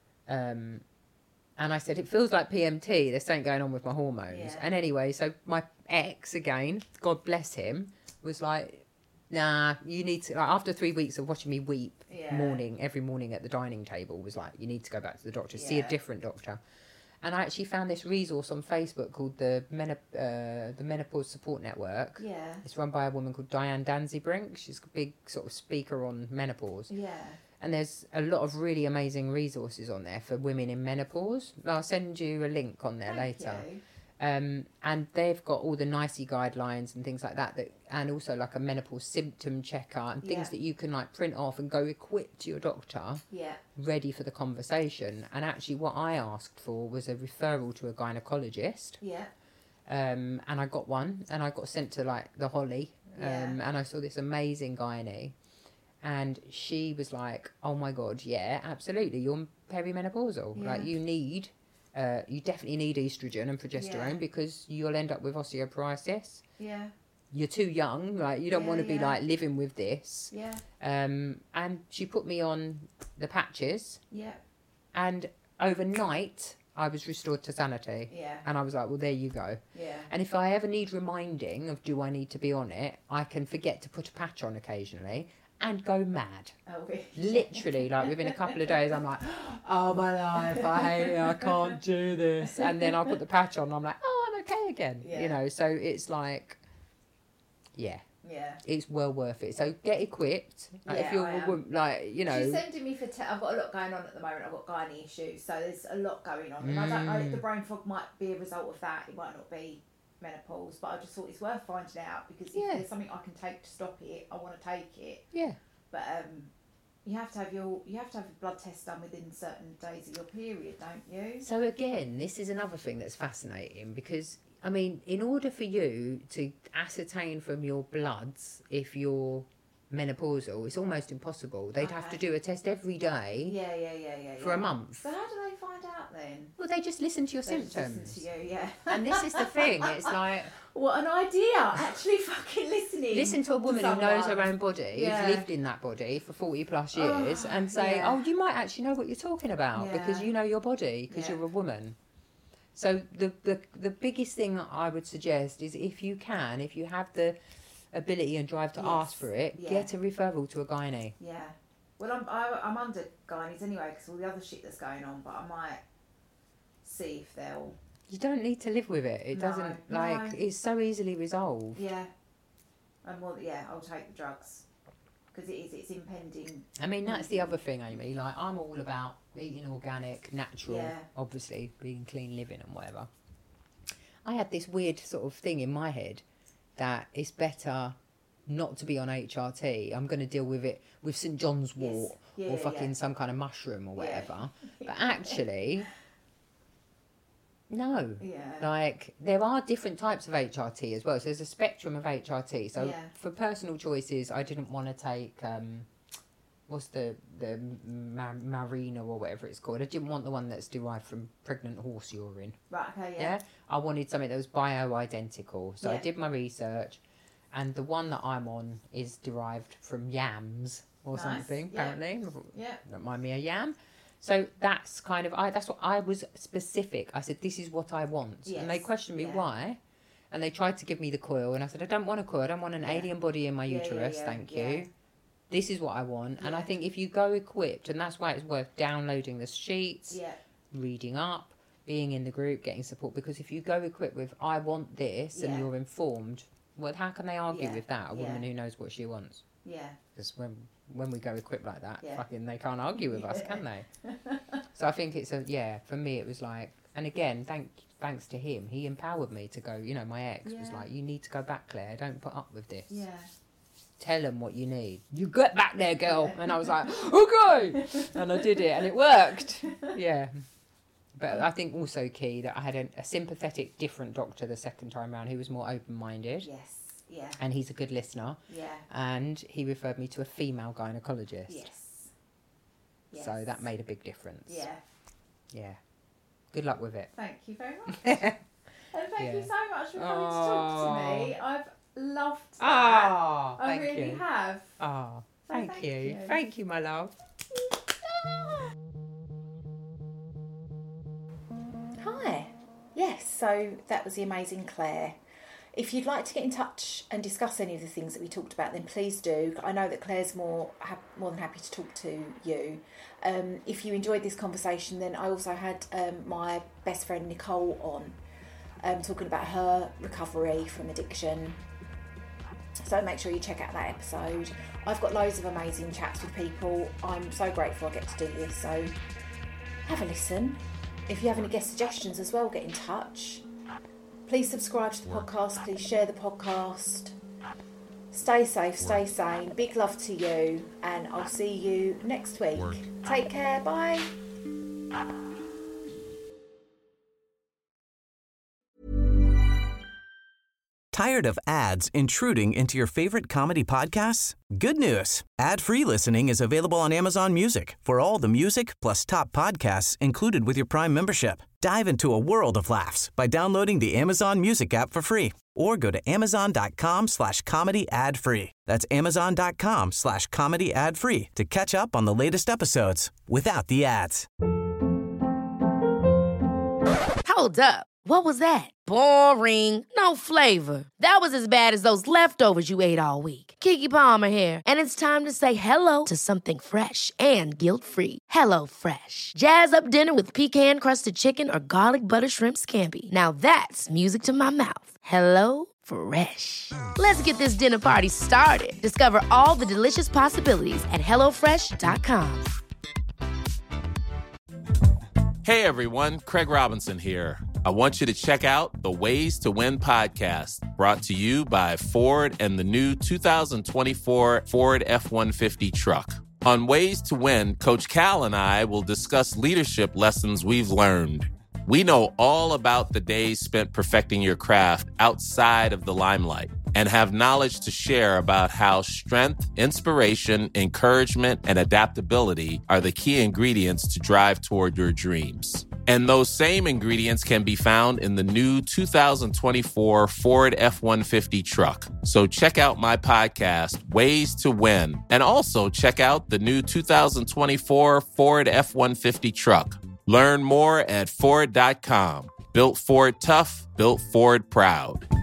S8: And I said, it feels like PMT. There's something going on with my hormones. Yeah. And anyway, so my ex, again, God bless him, was like, nah, you need to, like, after 3 weeks of watching me weep every morning at the dining table, was like, you need to go back to the doctor, see a different doctor. And I actually found this resource on Facebook called the Menopause Support Network. Yeah. It's run by a woman called Diane Danzy-Brink. She's a big sort of speaker on menopause. Yeah. And there's a lot of really amazing resources on there for women in menopause. I'll send you a link on there later. And they've got all the NICE guidelines and things like that, and also like a menopause symptom checker and things that you can like print off and go equipped to your doctor, ready for the conversation. And actually what I asked for was a referral to a gynecologist. Yeah. And I got one, and I got sent to like the Holly, and I saw this amazing gynae, and she was like, "Oh my god, yeah, absolutely, you're perimenopausal.
S4: Yeah.
S8: Like you definitely need estrogen and progesterone because you'll end up with osteoporosis.
S4: Yeah.
S8: You're too young, like you don't want to be like living with this."
S4: Yeah.
S8: And she put me on the patches,
S4: Yeah.
S8: and overnight I was restored to sanity.
S4: Yeah.
S8: And I was like, well, there you go.
S4: Yeah.
S8: And if I ever need reminding of do I need to be on it, I can forget to put a patch on occasionally and go mad.
S4: Oh, really?
S8: Literally, like within a couple of days, I'm like, oh my life, I hate it, I can't do this. And then I'll put the patch on and I'm like, oh, I'm okay again.
S4: Yeah.
S8: You know, so it's like, yeah.
S4: Yeah.
S8: It's well worth it. So get equipped. Like if you're
S4: I
S8: a
S4: am.
S8: woman, like, you know.
S4: She's sending me for I've got a lot going on at the moment. I've got gynae issues, so there's a lot going on. And the brain fog might be a result of that. It might not be menopause, but I just thought it's worth finding out because if there's something I can take to stop it, I want to take it.
S8: Yeah.
S4: But you have to have your blood test done within certain days of your period, don't you?
S8: So again, this is another thing that's fascinating because, I mean, in order for you to ascertain from your bloods if you're menopausal, it's almost impossible. They'd have to do a test every day
S4: Yeah.
S8: for a month.
S4: So how do they find out then?
S8: Well, they just listen to your
S4: They just
S8: symptoms.
S4: listen to you, yeah.
S8: And this is the thing. It's like,
S4: What an idea! Actually, fucking listening.
S8: listen to a woman who knows her
S4: someone.
S8: own body,
S4: Yeah.
S8: who's lived in that body for 40 plus years, and say, oh, you might actually know what you're talking about because
S4: Yeah.
S8: you know your body, because
S4: Yeah.
S8: you're a woman. So the biggest thing that I would suggest is if you have the ability and drive to ask for it, get a referral to a gynae.
S4: Yeah. Well, I'm under gynaes anyway because all the other shit that's going on, but I might see if they'll.
S8: You don't need to live with it. It doesn't, like, it's so easily resolved.
S4: Yeah. And well, yeah, I'll take the drugs because it's impending.
S8: I mean, that's the other thing, Amy. Like, I'm all about eating organic, natural, obviously, being clean living and whatever. I had this weird sort of thing in my head that it's better not to be on HRT. I'm going to deal with it with St. John's wort or fucking some kind of mushroom or whatever. But actually, no.
S4: Yeah.
S8: Like, there are different types of HRT as well. So there's a spectrum of HRT. So for personal choices, I didn't want to take, what's the Marina or whatever it's called. I didn't want the one that's derived from pregnant horse urine.
S4: Right, okay,
S8: Yeah. I wanted something that was bio-identical. So I did my research. And the one that I'm on is derived from yams or something, apparently.
S4: Yeah.
S8: Don't mind me a yam. So that's kind of, that's what I was specific. I said, this is what I want.
S4: Yes.
S8: And they questioned me why. And they tried to give me the coil. And I said, I don't want a coil. I don't want an alien body in my uterus. Thank you. This is what I want. And I think if you go equipped, and that's why it's worth downloading the sheets, reading up, being in the group, getting support. Because if you go equipped with, I want this, and you're informed, well, how can they argue with that? A woman who knows what she wants.
S4: Yeah.
S8: Because when we go equipped like that, fucking they can't argue with us, can they? So I think it's for me it was like, and again, thanks to him, he empowered me to go, you know, my ex was like, you need to go back, Claire, don't put up with this.
S4: Yeah.
S8: Tell them what you need. You get back there, girl. And I was like, okay. And I did it and it worked. Yeah. But I think also key that I had a sympathetic, different doctor the second time round who was more open-minded.
S4: Yes. Yeah.
S8: And he's a good listener.
S4: Yeah.
S8: And he referred me to a female gynecologist.
S4: Yes.
S8: So that made a big difference.
S4: Yeah.
S8: Yeah. Good luck with it.
S4: Thank you very much. And thank you so much for coming to talk to me. I've loved that.
S8: Oh,
S4: I really have.
S8: Oh, thank
S4: thank
S8: you.
S4: you.
S8: Thank you, my love.
S4: Hi. Yes, so that was the amazing Claire. If you'd like to get in touch and discuss any of the things that we talked about, then please do. I know that Claire's more than happy to talk to you. If you enjoyed this conversation, then I also had my best friend Nicole on, talking about her recovery from addiction. So make sure you check out that episode. I've got loads of amazing chats with people. I'm so grateful I get to do this. So have a listen. If you have any guest suggestions as well, get in touch. Please subscribe to the podcast. Please share the podcast. Stay safe, stay sane. Big love to you. And I'll see you next week. Take care. Bye.
S7: Tired of ads intruding into your favorite comedy podcasts? Good news. Ad-free listening is available on Amazon Music for all the music plus top podcasts included with your Prime membership. Dive into a world of laughs by downloading the Amazon Music app for free or go to amazon.com/comedy ad-free. That's amazon.com/comedy ad-free to catch up on the latest episodes without the ads.
S1: Hold up. What was that? Boring. No flavor. That was as bad as those leftovers you ate all week. Keke Palmer here, and it's time to say hello to something fresh and guilt-free. Hello Fresh. Jazz up dinner with pecan-crusted chicken or garlic butter shrimp scampi. Now that's music to my mouth. Hello Fresh. Let's get this dinner party started. Discover all the delicious possibilities at hellofresh.com.
S9: Hey everyone, Craig Robinson here. I want you to check out the Ways to Win podcast, brought to you by Ford and the new 2024 Ford F-150 truck. On Ways to Win, Coach Cal and I will discuss leadership lessons we've learned. We know all about the days spent perfecting your craft outside of the limelight and have knowledge to share about how strength, inspiration, encouragement, and adaptability are the key ingredients to drive toward your dreams. And those same ingredients can be found in the new 2024 Ford F-150 truck. So check out my podcast, Ways to Win, and also check out the new 2024 Ford F-150 truck. Learn more at Ford.com. Built Ford tough, built Ford proud.